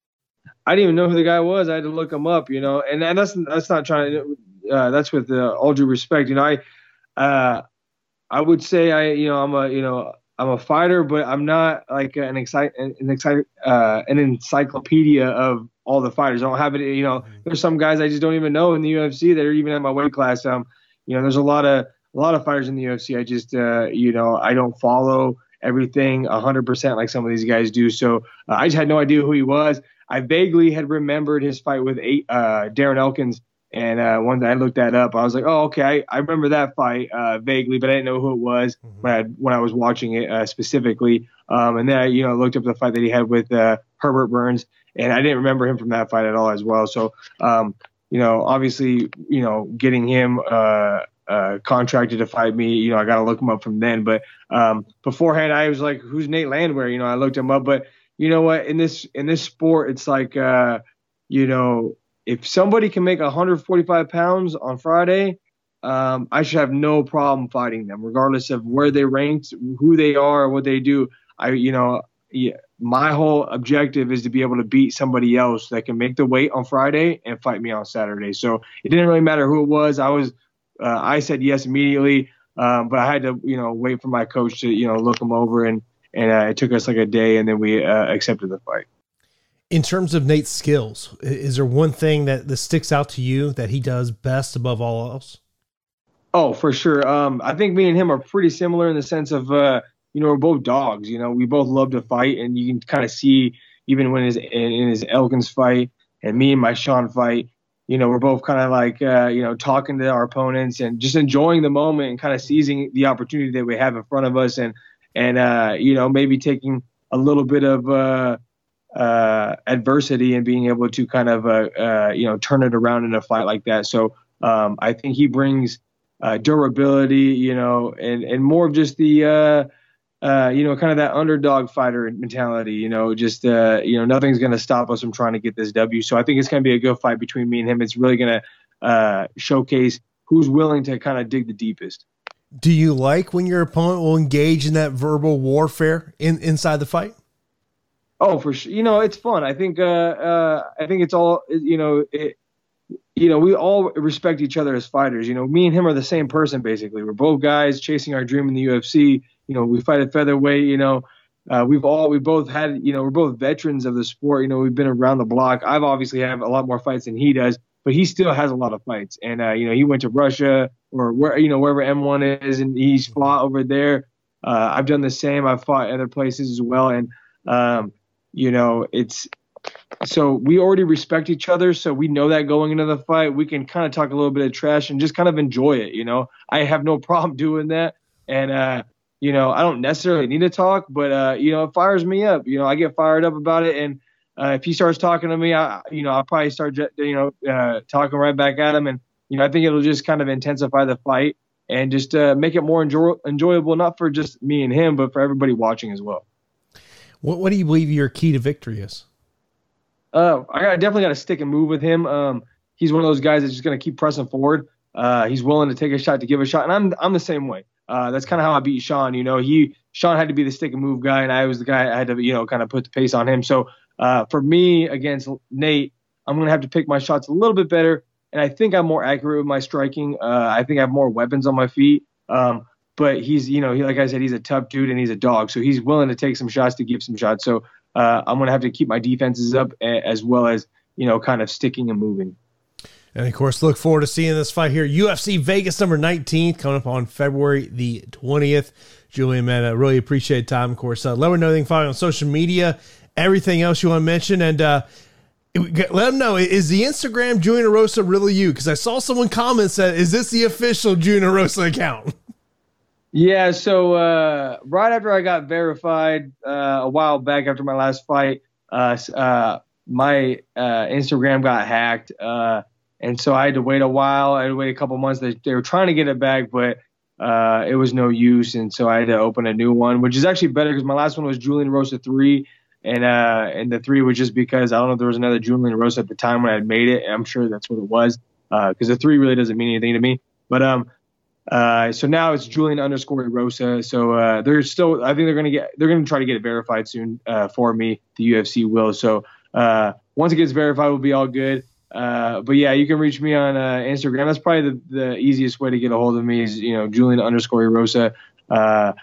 I didn't even know who the guy was. I had to look him up, you know, and, and that's, that's not trying to, uh, that's with uh, all due respect. You know, I, uh, I would say I, you know, I'm a, you know, I'm a fighter, but I'm not like an excite an excite uh, an encyclopedia of all the fighters. I don't have it. You know, there's some guys I just don't even know in the U F C that are even in my weight class. Um, you know, there's a lot of a lot of fighters in the U F C. I just uh, you know, I don't follow everything one hundred percent like some of these guys do. So uh, I just had no idea who he was. I vaguely had remembered his fight with eight, uh, Darren Elkins. And uh, once I looked that up, I was like, oh, okay, I, I remember that fight uh, vaguely, but I didn't know who it was mm-hmm. when, I, when I was watching it uh, specifically. Um, and then I, you know, looked up the fight that he had with uh, Herbert Burns, and I didn't remember him from that fight at all as well. So, um, you know, obviously, you know, getting him uh, uh, contracted to fight me, you know, I got to look him up from then. But um, beforehand, I was like, who's Nate Landwehr? You know, I looked him up. But you know what? In this in this sport, it's like, uh, you know, if somebody can make one forty-five pounds on Friday, um, I should have no problem fighting them, regardless of where they ranked, who they are, what they do. I, you know, yeah, my whole objective is to be able to beat somebody else that can make the weight on Friday and fight me on Saturday. So it didn't really matter who it was. I was, uh, I said yes immediately, um, but I had to, you know, wait for my coach to, you know, look them over, and and uh, it took us like a day, and then we uh, accepted the fight. In terms of Nate's skills, is there one thing that, that sticks out to you that he does best above all else? Oh, for sure. Um, I think me and him are pretty similar in the sense of, uh, you know, we're both dogs. You know, we both love to fight, and you can kind of see even when his in, in his Elkins fight and me and my Sean fight, you know, we're both kind of like, uh, you know, talking to our opponents and just enjoying the moment and kind of seizing the opportunity that we have in front of us, and and uh, you know, maybe taking a little bit of uh, uh, adversity and being able to kind of, uh, uh, you know, turn it around in a fight like that. So um, I think he brings uh, durability, you know, and, and more of just the, uh, uh, you know, kind of that underdog fighter mentality, you know, just, uh, you know, nothing's going to stop us from trying to get this W. So I think it's going to be a good fight between me and him. It's really going to uh, showcase who's willing to kind of dig the deepest. Do you like when your opponent will engage in that verbal warfare in, inside the fight? Oh, for sure. You know, it's fun. I think, uh, uh, I think it's all, you know, it, you know, we all respect each other as fighters. You know, me and him are the same person, basically. We're both guys chasing our dream in the U F C. You know, we fight at featherweight, you know, uh, we've all, we both had, you know, we're both veterans of the sport. You know, we've been around the block. I've obviously have a lot more fights than he does, but he still has a lot of fights. And, uh, you know, he went to Russia or where, you know, wherever M one is, and he's fought over there. Uh, I've done the same. I've fought other places as well. And, um, you know, it's, so we already respect each other. So we know that going into the fight, we can kind of talk a little bit of trash and just kind of enjoy it. You know, I have no problem doing that. And, uh, you know, I don't necessarily need to talk, but, uh, you know, it fires me up. You know, I get fired up about it. And uh, if he starts talking to me, I, you know, I'll probably start, you know, uh, talking right back at him. And, you know, I think it'll just kind of intensify the fight and just uh, make it more enjoy- enjoyable, not for just me and him, but for everybody watching as well. What, what do you believe your key to victory is? Uh, I got definitely got to stick and move with him. Um, he's one of those guys that's just going to keep pressing forward. Uh, he's willing to take a shot to give a shot, and I'm I'm the same way. Uh, that's kind of how I beat Sean. You know, he Sean had to be the stick and move guy, and I was the guy I had to, you know, kind of put the pace on him. So uh, for me against Nate, I'm going to have to pick my shots a little bit better, and I think I'm more accurate with my striking. Uh, I think I have more weapons on my feet. Um, but he's, you know, he, like I said, he's a tough dude and he's a dog, so he's willing to take some shots to give some shots. So uh, I'm going to have to keep my defenses up as well as, you know, kind of sticking and moving. And, of course, look forward to seeing this fight here. U F C Vegas number nineteen coming up on February the twentieth. Julian, man, I really appreciate the time. Of course, uh, let me know anything following on social media, everything else you want to mention. And uh, let them know, is the Instagram Julian Erosa really you? Because I saw someone comment said, is this the official Julian Erosa account? Yeah, so uh, right after I got verified uh, a while back after my last fight, uh, uh, my uh, Instagram got hacked. Uh, and so I had to wait a while. I had to wait a couple months. They, they were trying to get it back, but uh, it was no use. And so I had to open a new one, which is actually better because my last one was Julian Erosa three. And uh, and the three was just because I don't know if there was another Julian Erosa at the time when I had made it. I'm sure that's what it was because uh, the three really doesn't mean anything to me. But um. Uh, so now it's Julian underscore Erosa. So, uh, they're still, I think they're going to get, they're going to try to get it verified soon, uh, for me. The U F C will. So, uh, once it gets verified, we'll be all good. Uh, but yeah, you can reach me on, uh, Instagram. That's probably the, the easiest way to get a hold of me is, you know, Julian underscore Erosa. Uh,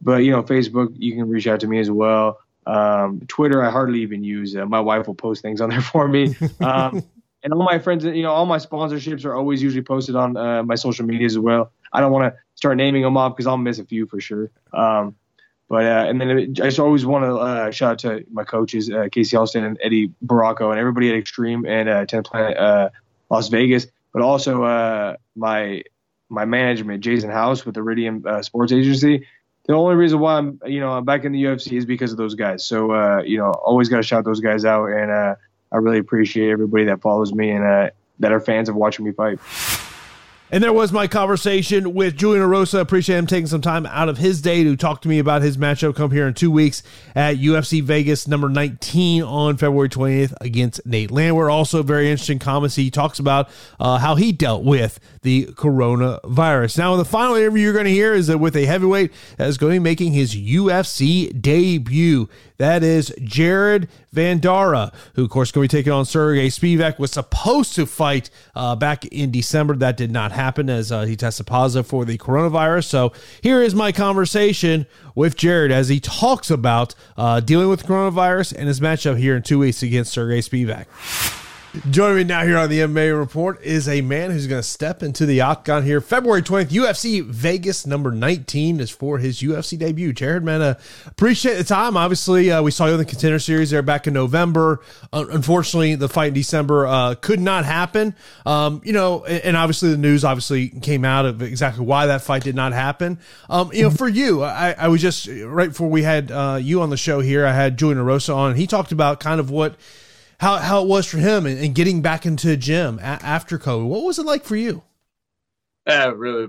but you know, Facebook, you can reach out to me as well. Um, Twitter, I hardly even use. Uh, my wife will post things on there for me. Um, and all my friends, you know, all my sponsorships are always usually posted on uh, my social media as well. I don't want to start naming them off because I'll miss a few for sure. Um, but uh, and then I just always want to uh, shout out to my coaches, uh, Casey Alston and Eddie Baracco, and everybody at Extreme and uh, tenth Planet uh, Las Vegas. But also uh, my my management, Jason House with Iridium uh, Sports Agency. The only reason why I'm, you know, I'm back in the U F C is because of those guys. So, uh, you know, always got to shout those guys out. And uh, I really appreciate everybody that follows me and uh, that are fans of watching me fight. And there was my conversation with Julian Erosa. Appreciate him taking some time out of his day to talk to me about his matchup come here in two weeks at U F C Vegas number nineteen on February twentieth against Nate Landwehr. Also very interesting comments. He talks about uh, how he dealt with the coronavirus. Now, the final interview you're going to hear is with a heavyweight that is going to be making his U F C debut. That is Jared Vanderaa, who, of course, is going to be taking on Sergey Spivak. Was supposed to fight uh, back in December. That did not happen as uh, he tested positive for the coronavirus. So here is my conversation with Jared as he talks about uh, dealing with coronavirus and his matchup here in two weeks against Sergey Spivak. Joining me now here on the M M A Report is a man who's going to step into the octagon here February twentieth. U F C Vegas number nineteen is for his U F C debut. Jared, man, uh, appreciate the time. Obviously, uh, we saw you in the Contender Series there back in November. Uh, unfortunately, the fight in December uh, could not happen. Um, you know, and, and obviously the news obviously came out of exactly why that fight did not happen. Um, you know, for you, I, I was just right before we had uh, you on the show here, I had Julian Erosa on, and he talked about kind of what How how it was for him and, and getting back into the gym a, after COVID. What was it like for you? Yeah, really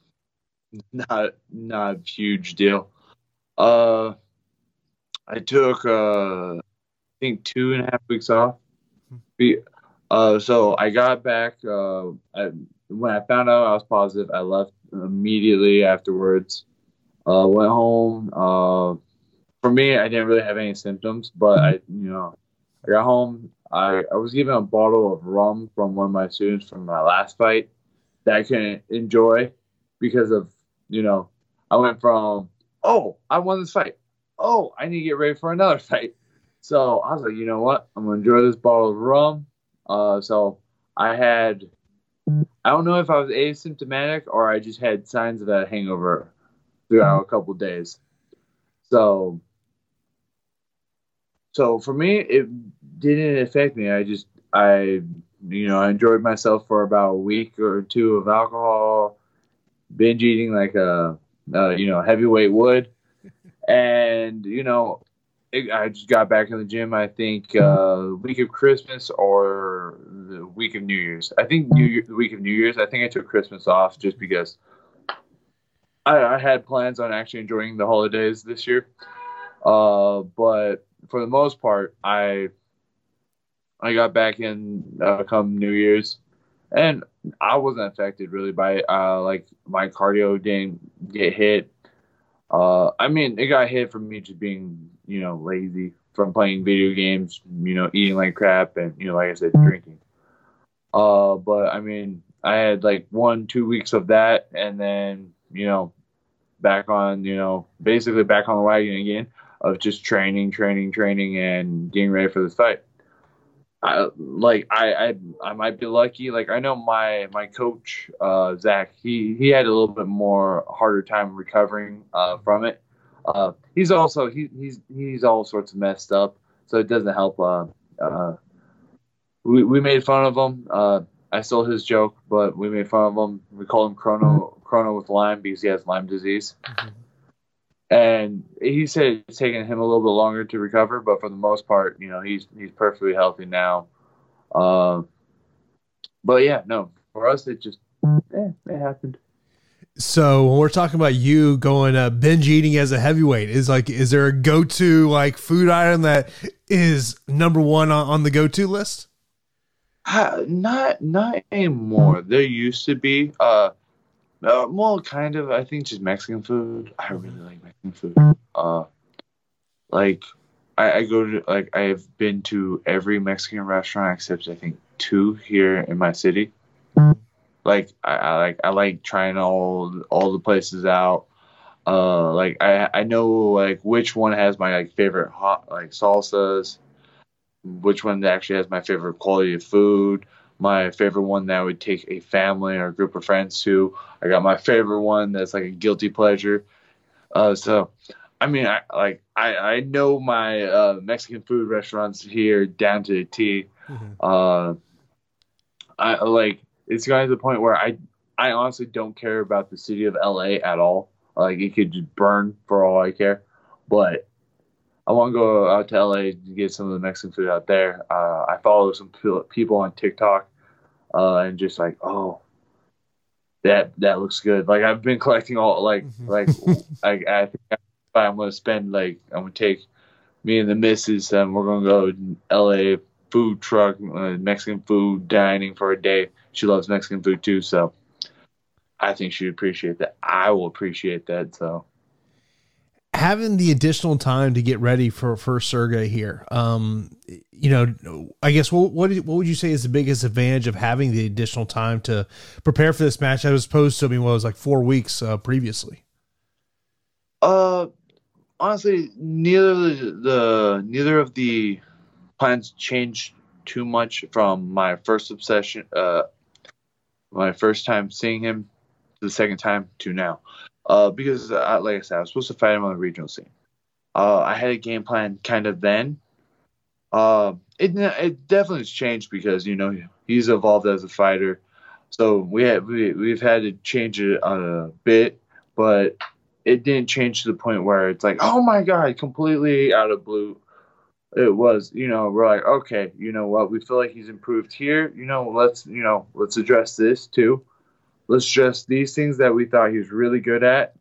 not not a huge deal. Uh, I took uh, I think two and a half weeks off. Uh, so I got back. Uh, I, when I found out I was positive, I left immediately afterwards. Uh, went home. Uh, for me, I didn't really have any symptoms, but I you know. I got home. I, I was given a bottle of rum from one of my students from my last fight that I couldn't enjoy because of, you know, I went from, oh, I won this fight. Oh, I need to get ready for another fight. So I was like, you know what? I'm going to enjoy this bottle of rum. Uh, so I had, I don't know if I was asymptomatic or I just had signs of that hangover throughout a couple of days. So So for me, it didn't affect me. I just, I, you know, I enjoyed myself for about a week or two of alcohol, binge eating like a, uh, you know, heavyweight would. And, you know, it, I just got back in the gym, I think, uh, week of Christmas or the week of New Year's. I think New Year, the week of New Year's, I think I took Christmas off just because I, I had plans on actually enjoying the holidays this year. Uh, but for the most part, I I got back in uh, come New Year's, and I wasn't affected really by it. Uh, like my cardio didn't get hit. Uh, I mean, it got hit from me just being, you know, lazy from playing video games, you know, eating like crap, and, you know, like I said, drinking. Uh, but I mean, I had like one, two weeks of that, and then, you know, back on, you know, basically back on the wagon again of just training, training, training, and getting ready for this fight. I, like I, I, I might be lucky. Like I know my my coach uh, Zach, he he had a little bit more harder time recovering uh, from it. Uh, he's also he, he's he's all sorts of messed up, so it doesn't help. Uh, uh, we we made fun of him. Uh, I stole his joke, but we made fun of him. We call him Chrono Chrono with Lyme because he has Lyme disease. Mm-hmm. And he said it's taking him a little bit longer to recover, but for the most part, you know, he's he's perfectly healthy now. Uh, but yeah, no, for us, it just, eh, it happened. So when we're talking about you going uh, binge eating as a heavyweight, is like, is there a go-to like food item that is number one on, on the go-to list? Uh, not not anymore. There used to be. Uh, Uh, well, kind of. I think just Mexican food. I really like Mexican food. Uh, like I, I go to like I've been to every Mexican restaurant except I think two here in my city. Like I, I like I like trying all all the places out. Uh, like I I know like which one has my like favorite hot like salsas, which one actually has my favorite quality of food, my favorite one that I would take a family or a group of friends to. I got my favorite one that's like a guilty pleasure. Uh, so, I mean, I like I, I know my uh, Mexican food restaurants here down to a T. Mm-hmm. Uh, I like it's gotten to the point where I I honestly don't care about the city of L A at all. Like it could just burn for all I care, but I want to go out to L A to get some of the Mexican food out there. Uh, I follow some people on TikTok, uh, and just like, oh, that that looks good. Like I've been collecting all like like I, I think I'm gonna spend like I'm gonna take me and the missus and we're gonna go to L A food truck, uh, Mexican food dining for a day. She loves Mexican food too, so I think she'd appreciate that. I will appreciate that. So having the additional time to get ready for, for Sergey here, um, you know, I guess what, what, what would you say is the biggest advantage of having the additional time to prepare for this match as opposed to, I mean, what was like four weeks uh, previously? Uh, honestly, neither the, the, neither of the plans changed too much from my first obsession, uh, my first time seeing him to the second time to now. Uh, because, uh, like I said, I was supposed to fight him on the regional scene. Uh, I had a game plan kind of then. Uh, it it definitely has changed because, you know, he's evolved as a fighter. So we have, we, we've had to change it a bit, but it didn't change to the point where it's like, oh, my God, completely out of blue. It was, you know, we're like, okay, you know what? We feel like he's improved here. You know, let's, you know, let's address this too. Let's address these things that we thought he was really good at.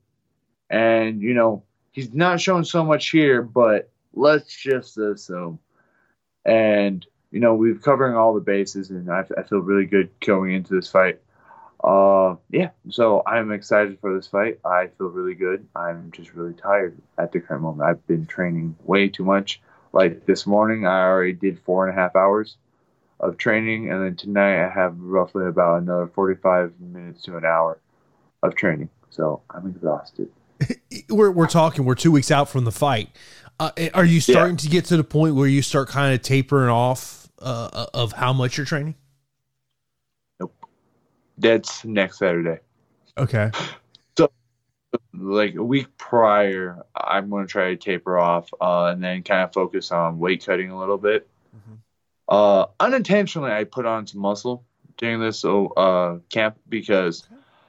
And, you know, he's not showing so much here, but let's just assume. And, you know, we're covering all the bases, and I, I feel really good going into this fight. Uh, yeah, so I'm excited for this fight. I feel really good. I'm just really tired at the current moment. I've been training way too much. Like this morning, I already did four and a half hours of training, and then tonight I have roughly about another forty-five minutes to an hour of training. So I'm exhausted. We're we're talking. We're two weeks out from the fight. Uh, are you starting yeah. to get to the point where you start kind of tapering off uh, of how much you're training? Nope. That's next Saturday. Okay. So, like a week prior, I'm going to try to taper off uh, and then kind of focus on weight cutting a little bit. Mm-hmm. Uh, unintentionally, I put on some muscle during this uh, camp because,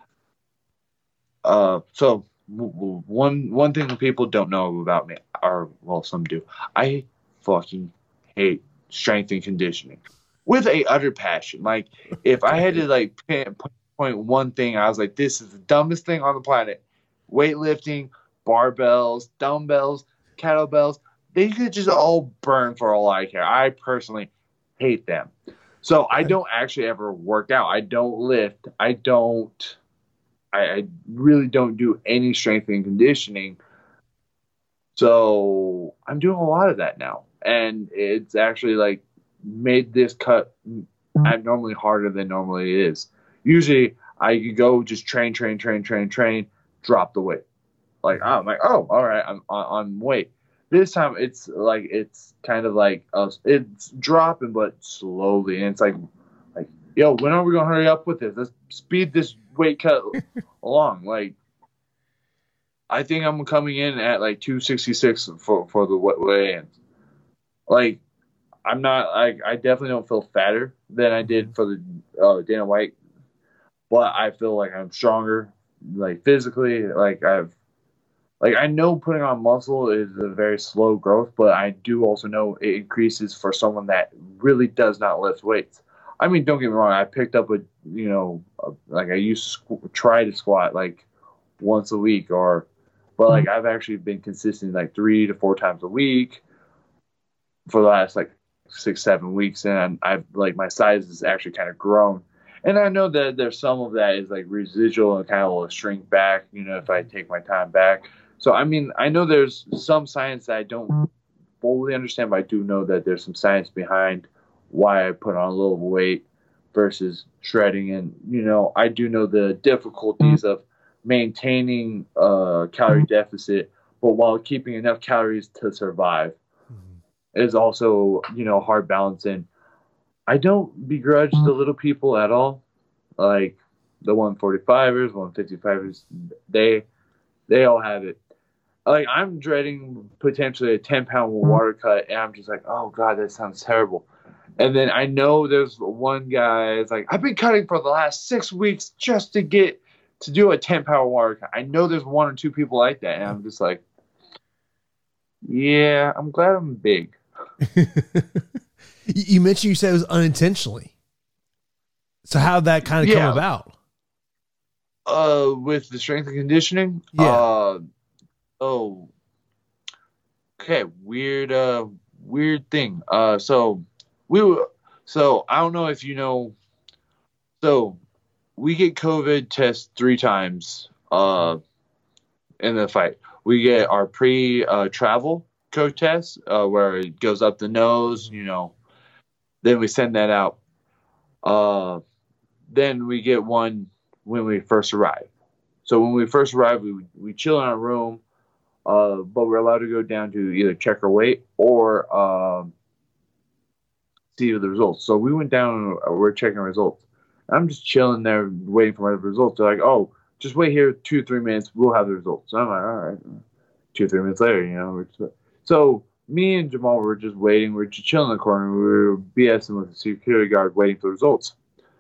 uh, so w- w- one one thing that people don't know about me, or well, some do, I fucking hate strength and conditioning with a utter passion. Like, if I had to like pinpoint one thing, I was like, this is the dumbest thing on the planet: weightlifting, barbells, dumbbells, kettlebells. They could just all burn for all I care. I personally hate them. So I don't actually ever work out. I don't lift. I don't, I, I really don't do any strength and conditioning. So I'm doing a lot of that now. And it's actually like made this cut abnormally harder than normally it is. Usually I could go just train, train, train, train, train, drop the weight. Like, I'm like, oh, all right, I'm on weight. This time it's like it's kind of like uh, it's dropping, but slowly, and it's like, like, yo, when are we gonna hurry up with this? Let's speed this weight cut along. Like, I think I'm coming in at like two sixty-six for for the weigh-ins. Like, I'm not like I definitely don't feel fatter than I did for the uh, Dana White, but I feel like I'm stronger, like physically. Like I've. Like, I know putting on muscle is a very slow growth, but I do also know it increases for someone that really does not lift weights. I mean, don't get me wrong. I picked up a, you know, a, like I used to squ- try to squat like once a week or, but like I've actually been consistent like three to four times a week for the last like six, seven weeks. And I've like my size has actually kind of grown. And I know that there's some of that is like residual and kind of will shrink back, you know, if I take my time back. So, I mean, I know there's some science that I don't fully understand, but I do know that there's some science behind why I put on a little weight versus shredding. And, you know, I do know the difficulties of maintaining a calorie deficit, but while keeping enough calories to survive mm-hmm. is also, you know, hard balance. And I don't begrudge the little people at all. Like the one forty-fivers, one fifty-fivers, they, they all have it. Like, I'm dreading potentially a ten pound water cut, and I'm just like, oh God, that sounds terrible. And then I know there's one guy that's like, I've been cutting for the last six weeks just to get to do a ten pound water cut. I know there's one or two people like that, and I'm just like, yeah, I'm glad I'm big. You mentioned you said it was unintentionally. So how'd that kind of yeah. come about? Uh, with the strength and conditioning? Yeah. Uh, oh, okay. Weird, uh, weird thing. Uh, so we were, so I don't know if you know, so we get COVID test three times, uh, in the fight. We get our pre, uh, travel COVID test, uh, where it goes up the nose, you know, then we send that out. Uh, then we get one when we first arrive. So when we first arrive, we we chill in our room, uh, but we're allowed to go down to either check our weight or um, see the results. So we went down and we're checking results. I'm just chilling there waiting for my results. They're like, oh, just wait here two, three minutes. We'll have the results. So I'm like, all right. Two, three minutes later, you know. We're just, so me and Jamal were just waiting. We were just chilling in the corner. We were BSing with the security guard waiting for the results.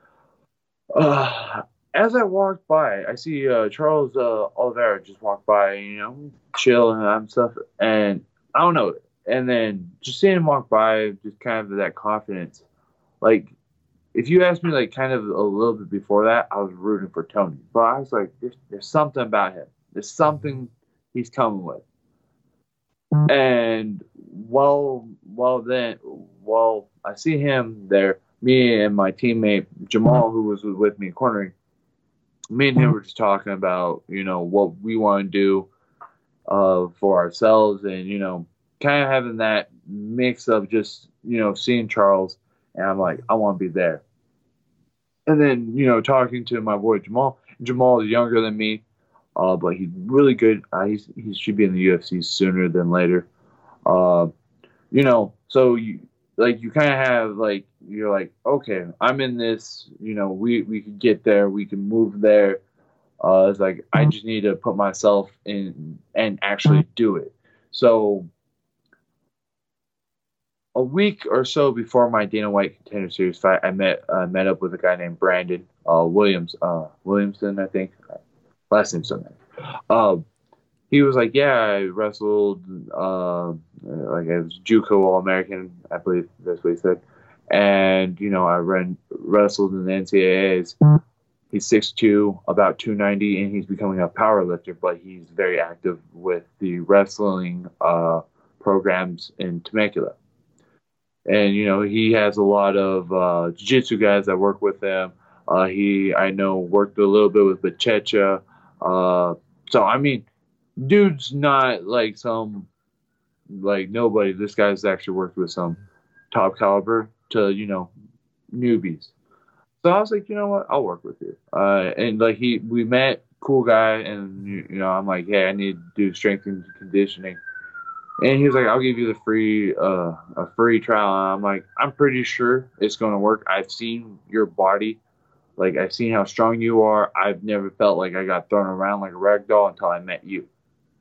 Uh, as I walked by, I see uh, Charles uh, Oliveira just walk by, you know, chill and I'm stuff. And I don't know. And then just seeing him walk by, just kind of that confidence. Like, if you asked me, like, kind of a little bit before that, I was rooting for Tony. But I was like, there's, there's something about him. There's something he's coming with. And while, while then, while I see him there, me and my teammate Jamal, who was with me cornering, me and him were just talking about, you know, what we want to do uh, for ourselves, and, you know, kind of having that mix of just, you know, seeing Charles, and I'm like, I want to be there. And then, you know, talking to my boy Jamal. Jamal is younger than me, uh, but he's really good. Uh, he's, he should be in the U F C sooner than later. Uh, you know, so you, like, you kind of have, like, you're like, okay, I'm in this, you know, we, we can get there, we can move there. Uh, it's like, I just need to put myself in and actually do it. So a week or so before my Dana White Contender Series fight, I met uh, met up with a guy named Brandon uh, Williams, uh, Williamson, I think. Last name's something. Uh, he was like, yeah, I wrestled, uh, like I was JUCO All-American, I believe that's what he said. And, you know, I ran, wrestled in the N C A As. He's six two, about two ninety, and he's becoming a power lifter, but he's very active with the wrestling uh, programs in Temecula. And, you know, he has a lot of uh, jiu-jitsu guys that work with him. Uh, he, I know, worked a little bit with Bachecha. Uh, so, I mean, dude's not like some, like, nobody. This guy's actually worked with some top caliber to, you know, newbies. So I was like, you know what? I'll work with you. Uh, and, like, he, we met, cool guy, and, you, you know, I'm like, hey, I need to do strength and conditioning. And he was like, I'll give you the free, uh, a free trial. And I'm like, I'm pretty sure it's going to work. I've seen your body. Like, I've seen how strong you are. I've never felt like I got thrown around like a rag doll until I met you.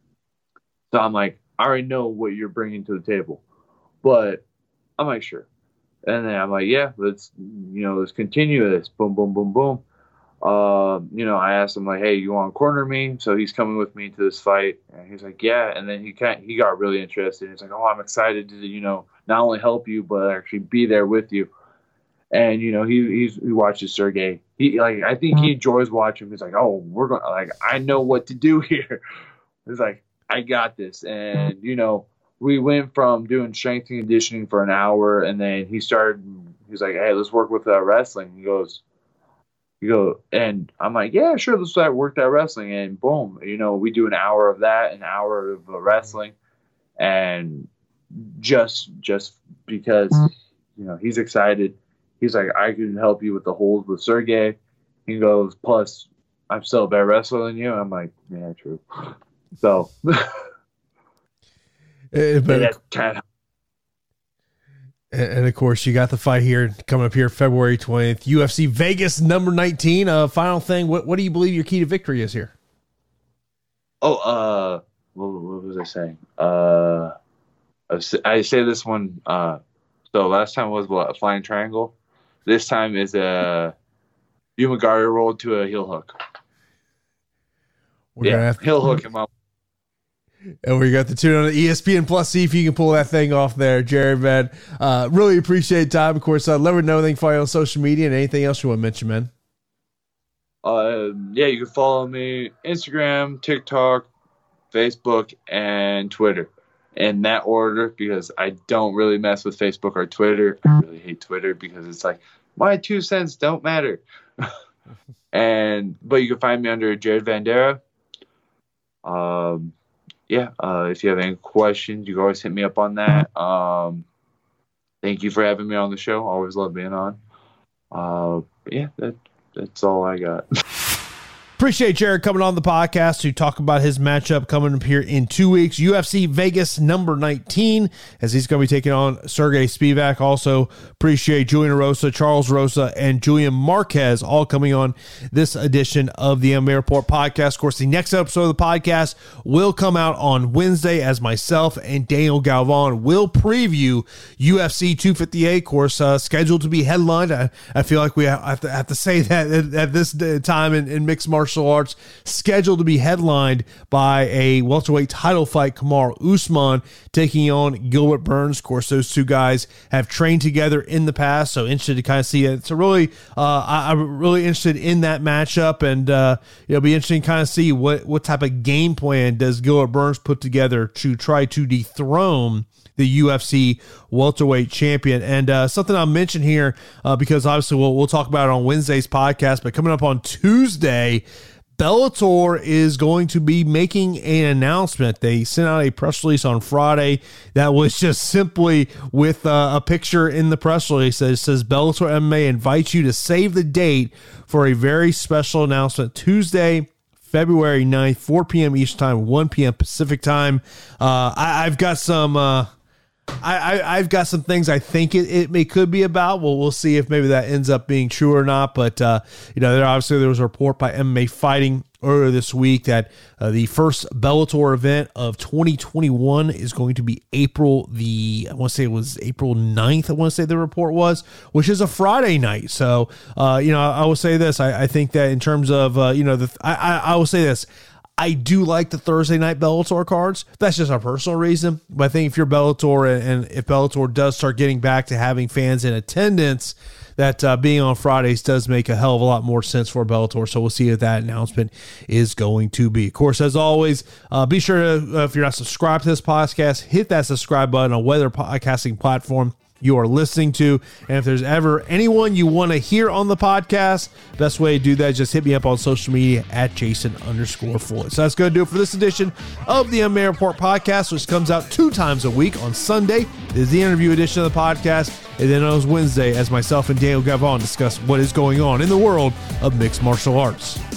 So I'm like, I already know what you're bringing to the table. But I'm like, sure. And then I'm like, yeah, let's, you know, let's continue this. Boom, boom, boom, boom. Uh, you know, I asked him, like, hey, you want to corner me? So he's coming with me to this fight. And he's like, yeah. And then he kind he got really interested. He's like, oh, I'm excited to, you know, not only help you, but actually be there with you. And, you know, he he's, he watches Sergey. He, like, I think he enjoys watching. He's like, oh, we're going to, like, I know what to do here. He's like, I got this. And, you know, we went from doing strength and conditioning for an hour, and then he started, he's like, hey, let's work with uh, wrestling. He goes, you go, and I'm like, yeah, sure, let's start work that wrestling. And boom, you know, we do an hour of that, an hour of uh, wrestling. And just, just because, you know, he's excited. He's like, I can help you with the holds with Sergey. He goes, plus, I'm still a better wrestler than you. I'm like, yeah, true. So, Uh, but yeah, kind of. And, and of course, you got the fight here coming up here February twentieth, U F C Vegas number nineteen. Uh, final thing, what what do you believe your key to victory is here? Oh, uh, what, what was I saying? Uh, I, was, I say this one. Uh, so last time was what, a flying triangle. This time is a Hugh McGarter rolled to a heel hook. We're yeah, gonna have to, heel hook him up. And we got the tune on the E S P N Plus. See if you can pull that thing off there, Jared, man. Uh, really appreciate time. Of course, uh, let me know anything for you on social media and anything else you want to mention, man. Uh, yeah, you can follow me Instagram, TikTok, Facebook, and Twitter in that order because I don't really mess with Facebook or Twitter. I really hate Twitter because it's like my two cents don't matter. and but you can find me under Jared Vandera. Um. Yeah, uh, if you have any questions, you can always hit me up on that. Um, thank you for having me on the show. Always love being on. Uh, yeah, that, that's all I got. Appreciate Jared coming on the podcast to talk about his matchup coming up here in two weeks. U F C Vegas number nineteen, as he's going to be taking on Sergey Spivak. Also, appreciate Julian Rosa, Charles Rosa, and Julian Marquez all coming on this edition of the M M A Report podcast. Of course, the next episode of the podcast will come out on Wednesday as myself and Daniel Galvan will preview U F C two fifty-eight. Of course, uh, scheduled to be headlined. I, I feel like we have to, have to say that at, at this time in, in mixed martial arts, scheduled to be headlined by a welterweight title fight, Kamaru Usman taking on Gilbert Burns. Of course, those two guys have trained together in the past, so interested to kind of see it. So really, uh, I, I'm really interested in that matchup, and uh, it'll be interesting to kind of see what, what type of game plan does Gilbert Burns put together to try to dethrone the U F C welterweight champion. And uh, something I'll mention here, uh, because obviously we'll, we'll talk about it on Wednesday's podcast, but coming up on Tuesday, Bellator is going to be making an announcement. They sent out a press release on Friday that was just simply with uh, a picture in the press release that says Bellator M M A invites you to save the date for a very special announcement Tuesday, February ninth, four p.m. Eastern Time, one p.m. Pacific Time. Uh, I, I've got some... Uh, I, I, I've got some things I think it, it may could be about. Well, we'll see if maybe that ends up being true or not. But, uh, you know, there obviously there was a report by M M A Fighting earlier this week that uh, the first Bellator event of twenty twenty-one is going to be April the, I want to say it was April ninth, I want to say the report was, which is a Friday night. So, uh, you know, I, I will say this. I, I think that in terms of, uh, you know, the I, I, I will say this. I do like the Thursday night Bellator cards. That's just a personal reason. But I think if you're Bellator and, and if Bellator does start getting back to having fans in attendance, that uh, being on Fridays does make a hell of a lot more sense for Bellator. So we'll see if that announcement is going to be. Of course, as always, uh, be sure to, uh, if you're not subscribed to this podcast, hit that subscribe button on whatever podcasting platform you are listening to. And if there's ever anyone you want to hear on the podcast, best way to do that is just hit me up on social media at Jason underscore Floyd. So that's going to do it for this edition of the M M A Report podcast, which comes out two times a week. On Sunday is the interview edition of the podcast, and then on Wednesday as myself and Daniel Gavon discuss what is going on in the world of mixed martial arts.